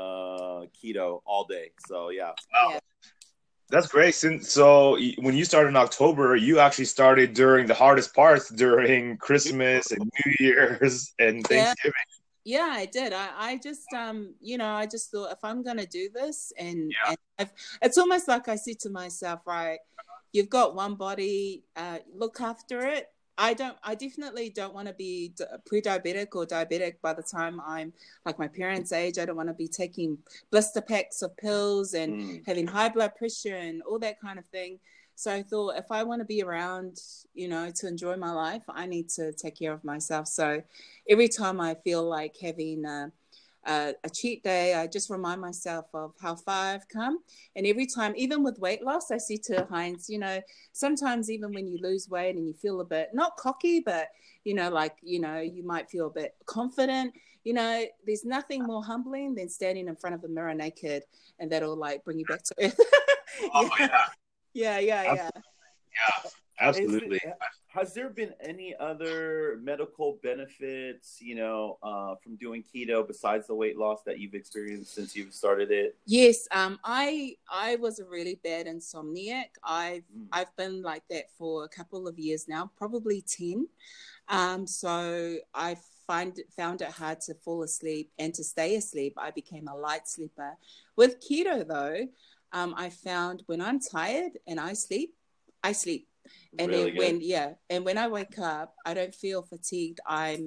uh keto all day. So yeah. Wow. That's great. Since so when you started in October, you actually started during the hardest parts during Christmas and New Year's and Thanksgiving. Yeah, yeah I did. I, I just um you know I just thought, if I'm gonna do this, and, yeah. and I've, it's almost like I said to myself, right, you've got one body, uh, look after it. I don't. I definitely don't want to be pre-diabetic or diabetic by the time I'm like my parents' age. I don't want to be taking blister packs of pills and mm. having high blood pressure and all that kind of thing. So I thought, if I want to be around, you know, to enjoy my life, I need to take care of myself. So every time I feel like having a, a, a cheat day, I just remind myself of how far I've come. And every time, even with weight loss, I say to Heinz, you know, sometimes even when you lose weight and you feel a bit, not cocky, but, you know, like, you know, you might feel a bit confident, you know, there's nothing more humbling than standing in front of a mirror naked, and that'll like bring you back to earth. Oh, yeah. Yeah, yeah, yeah. Yeah, absolutely. It, has there been any other medical benefits, you know, uh, from doing keto besides the weight loss that you've experienced since you've started it? Yes, um, I I was a really bad insomniac. I've mm. I've been like that for a couple of years now, probably ten. Um, so I find found it hard to fall asleep and to stay asleep. I became a light sleeper. With keto, though, um, I found when I'm tired and I sleep, I sleep. And really then when, good. yeah, and when I wake up, I don't feel fatigued. I'm,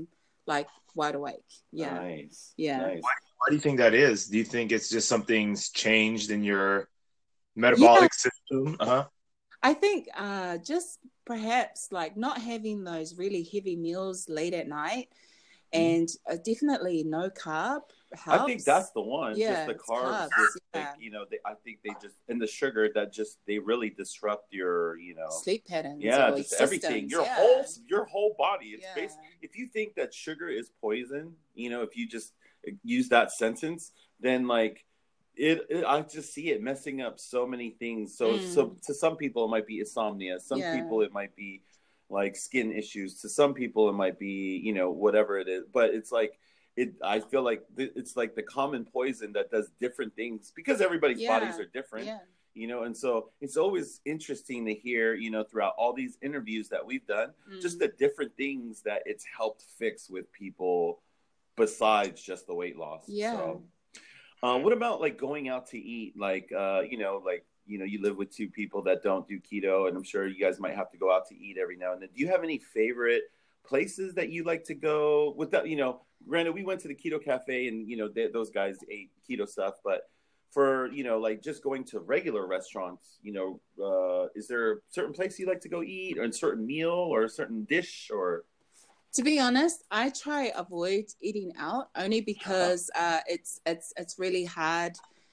like wide awake. Yeah. Nice. Yeah. Nice. Why, why do you think that is? Do you think it's just something's changed in your metabolic Yeah. system? Uh-huh. I think uh, just perhaps like not having those really heavy meals late at night, and uh, definitely no carb helps. I think that's the one. Yeah, just the it's carbs. carbs, Just yeah. like, you know, they, I think they just and the sugar that just they really disrupt your, you know, sleep patterns. yeah, or just systems, everything. Your yeah. whole your whole body. It's Yeah. based. If you think that sugar is poison, you know, if you just use that sentence, then like it, it I just see it messing up so many things. So Mm. so to some people it might be insomnia. Some Yeah. people it might be like skin issues. To some people it might be, you know, whatever it is. But it's like it. I feel like th- it's like the common poison that does different things because everybody's Yeah. bodies are different. Yeah. You know, and so it's always interesting to hear, you know, throughout all these interviews that we've done, Mm. just the different things that it's helped fix with people besides just the weight loss. Yeah. So, uh, what about like going out to eat? Like, uh, you know, like, you know, you live with two people that don't do keto, and I'm sure you guys might have to go out to eat every now and then. Do you have any favorite places that you like to go? With that, you know, granted, we went to the Keto Cafe, and you know, they, those guys ate keto stuff, but for, you know, like just going to regular restaurants, you know, uh, is there a certain place you like to go eat, or a certain meal, or a certain dish, or? To be honest, I try avoid eating out only because uh, it's it's it's really hard.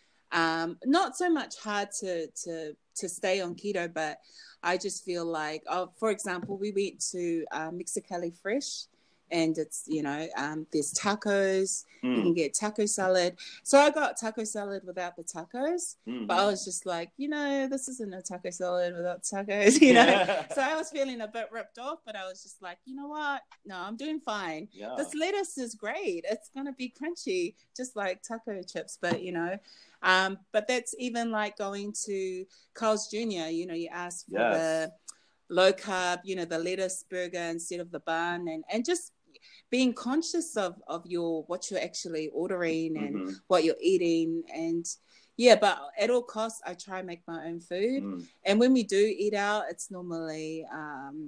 Um, not so much hard to to to stay on keto, but I just feel like, oh, for example, we went to uh, Mexicali Fresh, and it's, you know, um, there's tacos. Mm. You can get taco salad. So I got taco salad without the tacos, Mm-hmm. but I was just like, you know, this isn't a taco salad without tacos, you know. So I was feeling a bit ripped off, but I was just like, you know what? No, I'm doing fine. Yeah. This lettuce is great. It's gonna be crunchy, just like taco chips. But you know, um, but that's even like going to Carl's Junior You know, you ask for Yes. the low carb, you know, the lettuce burger instead of the bun, and and just being conscious of of your what you're actually ordering and Mhm. what you're eating. And yeah, but at all costs I try and make my own food. Mm. And when we do eat out, it's normally um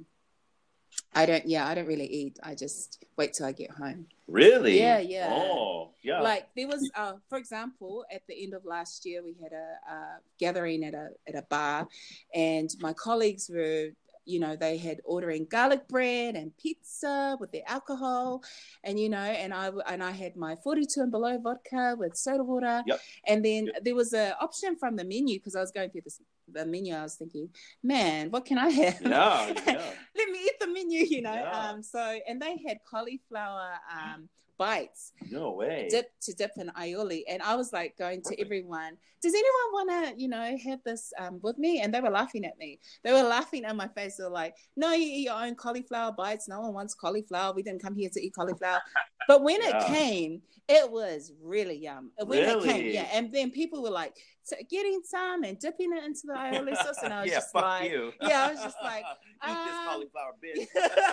I don't yeah I don't really eat. I just wait till I get home. Really? Yeah, yeah. Oh, yeah. Like there was uh for example, at the end of last year we had a, a gathering at a at a bar, and my colleagues were, you know, they had ordering garlic bread and pizza with the alcohol, and you know, and I and I had my forty-two and below vodka with soda water. Yep. And then Yep. there was an option from the menu, because I was going through this the menu. I was thinking, man, what can I have? Yeah, yeah. Let me eat the menu, you know. Yeah. Um, so and they had cauliflower um bites No way. dip to dip in aioli, and I was like going to everyone, does anyone want to, you know, have this um with me? And they were laughing at me. They were laughing in my face. They were like, no, you eat your own cauliflower bites. No one wants cauliflower. We didn't come here to eat cauliflower. But when Yeah. it came, it was really yum. When it came, Really? yeah. And then people were like so getting some and dipping it into the aioli sauce, and I was yeah, just fuck like, you. yeah, I was just like, eat this um, cauliflower, bitch.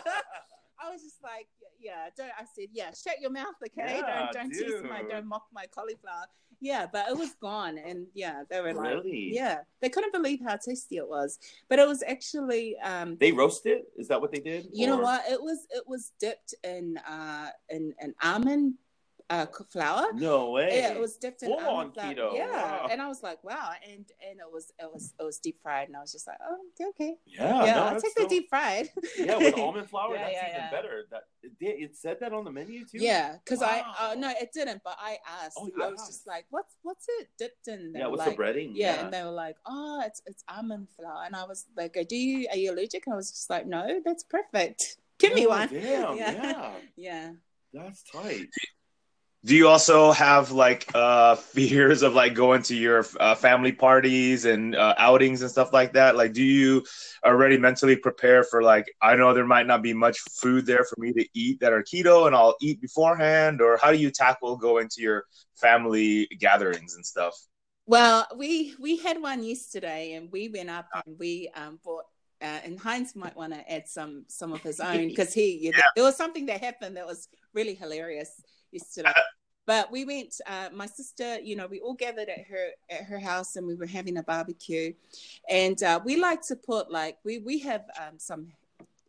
I was just like, yeah, don't. I said, yeah, shut your mouth, okay? Yeah, don't don't tease my, dude. don't mock my cauliflower. Yeah, but it was gone, and yeah, they were like, Really? yeah, they couldn't believe how tasty it was. But it was actually, um, They roast it? Is that what they did? you know Or- what? It was it was dipped in uh in an almond uh flour. No way. Yeah, it was dipped in Full almond on flour. keto. Yeah, Wow. and I was like, wow, and and it was it was it was deep fried, and I was just like, oh, okay, Yeah, yeah, no, I'll that's take the still- deep fried. Yeah, with almond flour, Yeah, that's yeah, even yeah. better. That it, did- it said that on the menu too. Yeah, because I uh, Wow. no, it didn't. But I asked. Oh, you I was asked. just like, "What's what's it dipped in?" They Yeah, were what's like, the breading? Yeah, and they were like, "Oh, it's it's almond flour." And I was like, "Do you are you allergic?" And I was just like, "No, that's perfect. Give me Oh, one." Damn, Yeah. yeah. Yeah. That's tight. Do you also have like uh, fears of like going to your uh, family parties and uh, outings and stuff like that? Like, do you already mentally prepare for like, I know there might not be much food there for me to eat that are keto, and I'll eat beforehand? Or how do you tackle going to your family gatherings and stuff? Well, we we had one yesterday, and we went up and we um bought. Uh, and Heinz might want to add some some of his own, because he you know, Yeah. there was something that happened that was really hilarious yesterday. But we went. Uh, my sister, you know, we all gathered at her at her house, and we were having a barbecue. And uh, we like to put like we we have um, some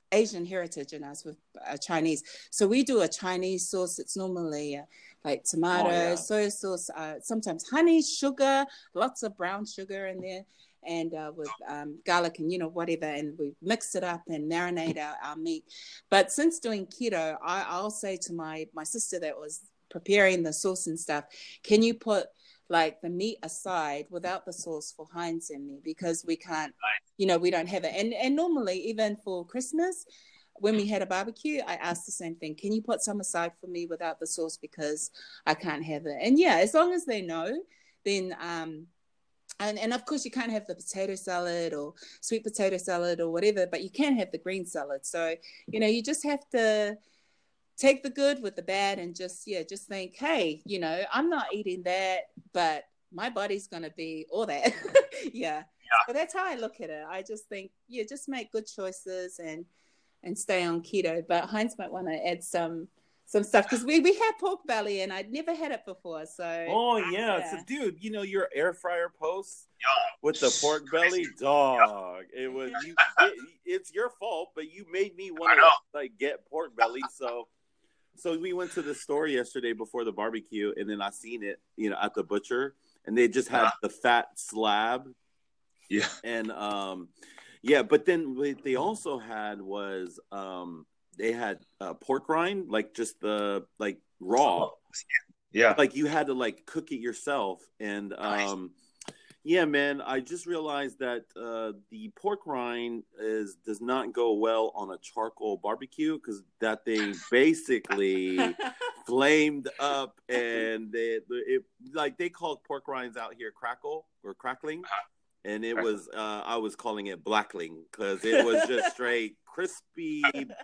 Asian heritage in us with uh, Chinese. So we do a Chinese sauce. It's normally uh, like tomato, oh, yeah. soy sauce, uh, sometimes honey, sugar, lots of brown sugar in there, and uh, with um, garlic and, you know, whatever. And we mix it up and marinate our, our meat. But since doing keto, I, I'll say to my, my sister that was preparing the sauce and stuff, can you put like the meat aside without the sauce for Heinz and me, because we can't, you know, we don't have it. And and normally even for Christmas, when we had a barbecue, I asked the same thing. Can you put some aside for me without the sauce because I can't have it? And yeah, as long as they know, then, um, and, and of course you can't have the potato salad or sweet potato salad or whatever, but you can have the green salad. So, you know, you just have to take the good with the bad and just, yeah, just think, hey, you know, I'm not eating that, but my body's going to be all that. yeah. yeah. So that's how I look at it. I just think, yeah, just make good choices and, and stay on keto. But Heinz might want to add some some stuff because we, we had pork belly and I'd never had it before. So oh yeah, yeah. So dude, you know your air fryer posts with the pork belly, dog. It was you. It, it's your fault, but you made me want to like get pork belly. So so we went to the store yesterday before the barbecue, and then I seen it, you know, at the butcher, and they just had uh-huh. the fat slab. Yeah, and um. Yeah, but then what they also had was um, they had uh, pork rind, like just the like raw. Yeah, like you had to like cook it yourself. And um, yeah, man, I just realized that uh, the pork rind is does not go well on a charcoal barbecue because that thing basically flamed up, and they it like they called pork rinds out here crackle or crackling. Uh-huh. And it was, uh, I was calling it blackling because it was just straight crispy.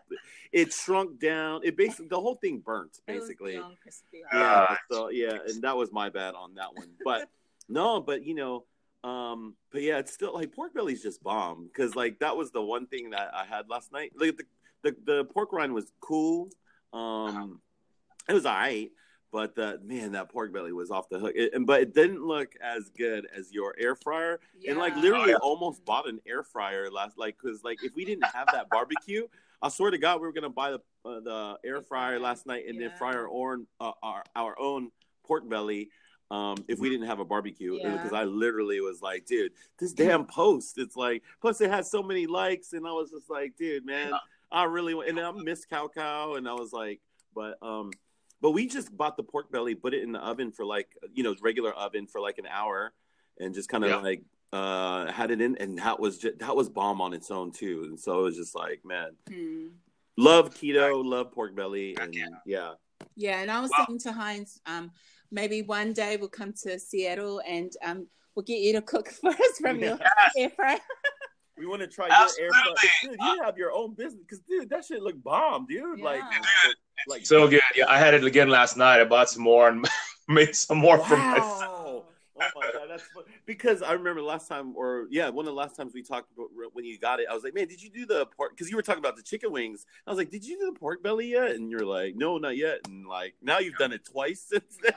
It shrunk down. It basically, the whole thing burnt, basically. It was crispy. Yeah. So, yeah. And that was my bad on that one. But no, but, you know, um, but yeah, it's still like pork belly's just bomb because, like, that was the one thing that I had last night. Like, the, the, the pork rind was cool. Um, it was all right. But uh, man, that pork belly was off the hook. It, and but it didn't look as good as your air fryer. Yeah. And like literally, oh, yeah. almost bought an air fryer last. Like because like if we didn't have that barbecue, I swear to God, we were gonna buy the uh, the air fryer last night and yeah. then fry our own uh, our our own pork belly. Um, if we didn't have a barbecue, because yeah. I literally was like, dude, this damn post. It's like plus it had so many likes, and I was just like, dude, man, yeah. I really and I missed Cow Cow, and I was like, but um. But we just bought the pork belly, put it in the oven for like, you know, regular oven for like an hour and just kind of yeah. like uh, had it in. And that was just, that was bomb on its own too. And so it was just like, man, hmm. love keto, love pork belly. And yeah. Yeah. And I was wow. saying to Heinz, um, maybe one day we'll come to Seattle and um, we'll get you to cook for us from yes. your air fryer. We want to try Absolutely. your air fryer. Dude, you have your own business. Because, dude, that shit look bomb, dude. Yeah. Like, dude, like so good. Yeah, I had it again last night. I bought some more and made some more wow. for myself. Oh my God, that's fun. Because I remember last time, or yeah, one of the last times we talked about when you got it, I was like, man, did you do the pork? Because you were talking about the chicken wings. I was like, did you do the pork belly yet? And you're like, no, not yet. And like, now you've done it twice since then.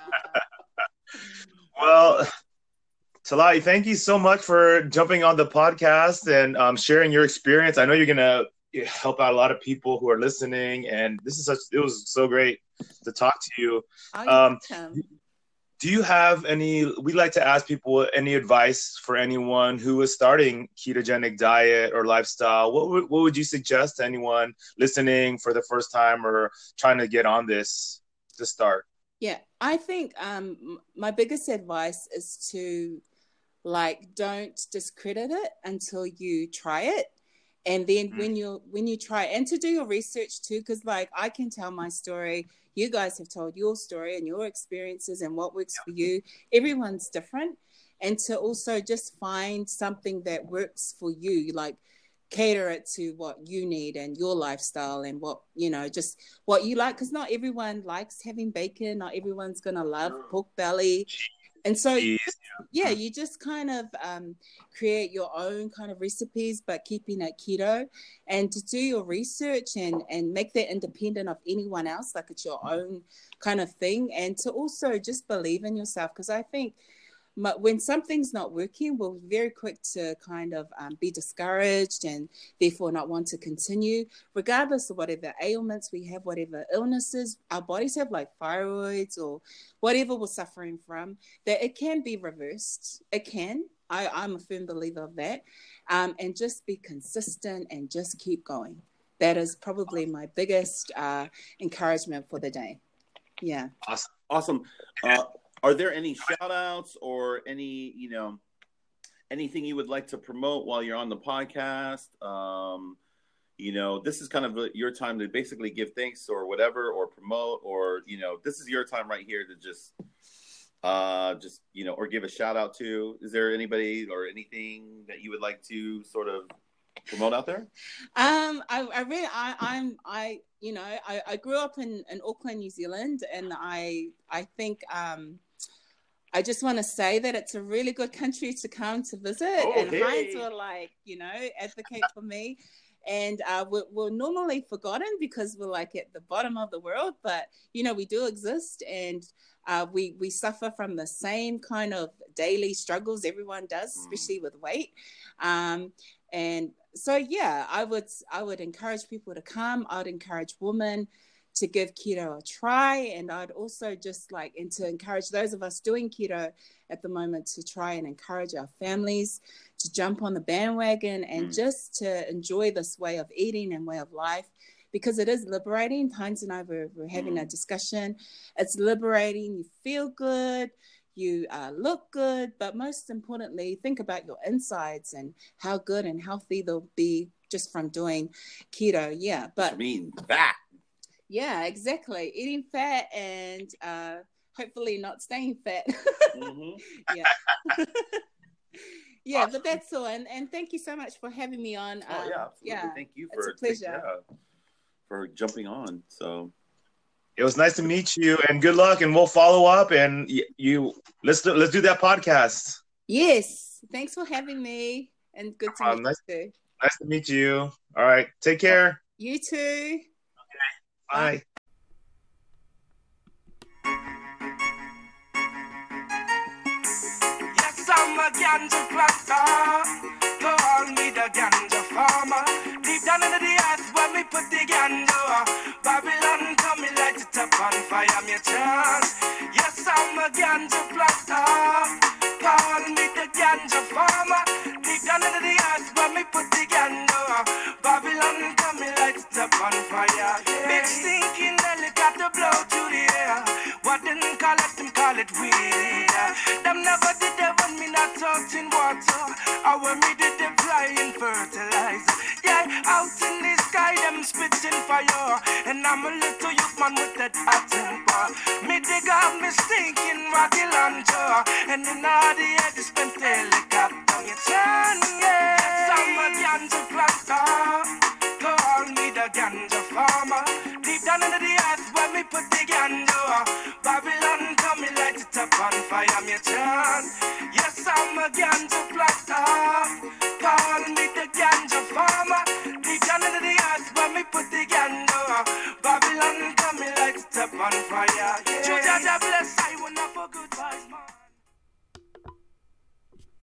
Well, Talai, thank you so much for jumping on the podcast and um, sharing your experience. I know you're going to help out a lot of people who are listening, and this is such, it was so great to talk to you. Um, do you have any, we like to ask people any advice for anyone who is starting ketogenic diet or lifestyle? What would, what would you suggest to anyone listening for the first time or trying to get on this to start? Yeah, I think um, my biggest advice is to like, don't discredit it until you try it. And then mm. when you when you try, and to do your research too, because like I can tell my story, you guys have told your story and your experiences and what works for you. Everyone's different. And to also just find something that works for you, like cater it to what you need and your lifestyle and what, you know, just what you like. Because not everyone likes having bacon. Not everyone's going to love pork belly. And so, yeah, you just kind of um, create your own kind of recipes, but keeping it keto, and to do your research and, and make that independent of anyone else, like it's your own kind of thing. And to also just believe in yourself, because I think but when something's not working, we're very quick to kind of um, be discouraged and therefore not want to continue, regardless of whatever ailments we have, whatever illnesses our bodies have, like thyroids or whatever we're suffering from, that it can be reversed. It can. I, I'm a firm believer of that. Um, and just be consistent and just keep going. That is probably my biggest uh, encouragement for the day. Yeah. Awesome. Awesome. Uh, are there any shout outs or any, you know, anything you would like to promote while you're on the podcast? Um, you know, this is kind of your time to basically give thanks or whatever, or promote, or, you know, this is your time right here to just, uh, just, you know, or give a shout out to. Is there anybody or anything that you would like to sort of promote out there? Um, I, I really, I, I'm, I, you know, I, I grew up in, in Auckland, New Zealand, and I, I think, um, I just want to say that it's a really good country to come to visit, oh, and hey. Heinz will, like, you know, advocate for me. And uh, we're, we're normally forgotten because we're like at the bottom of the world, but, you know, we do exist, and uh, we, we suffer from the same kind of daily struggles everyone does, especially with weight. Um, and so, yeah, I would, I would encourage people to come. I would encourage women to give keto a try. And I'd also just like, and to encourage those of us doing keto at the moment to try and encourage our families to jump on the bandwagon and mm. just to enjoy this way of eating and way of life, because it is liberating. Heinz and I were, were having mm. a discussion. It's liberating. You feel good. You uh, look good. But most importantly, think about your insides and how good and healthy they'll be just from doing keto. Yeah. But I mean, that. Yeah, exactly. Eating fat and uh, hopefully not staying fat. Mm-hmm. Yeah. Yeah, awesome. But that's all. And, and thank you so much for having me on. Um, oh, yeah, absolutely. Yeah, thank you for, it's a pleasure. Yeah, for jumping on. So it was nice to meet you, and good luck, and we'll follow up, and you, you let's do, let's do that podcast. Yes. Thanks for having me, and good to um, meet nice, you too. Nice to meet you. All right. Take care. You too. Bye. Yes, I'm a ganja planter. Call me the ganja farmer. Deep down into the earth where me put the ganja. Babylon coming like the top on fire, me chance. Yes, I'm a ganja planter. Call me the ganja farmer. Deep down into the earth where me put the ganja. Babylon coming like the top on fire. Big stinking helicopter blow through the air. What them call it, them call it weed. Them never did that when me not touching water. Or when me did them flying fertilizer. Yeah, out in the sky them spitting fire. And I'm a little youth man with that hot temper. Me dig out me stinking rocky launcher. And in all the air dispense helicopter. You turn, yeah. I'm a ganja planter.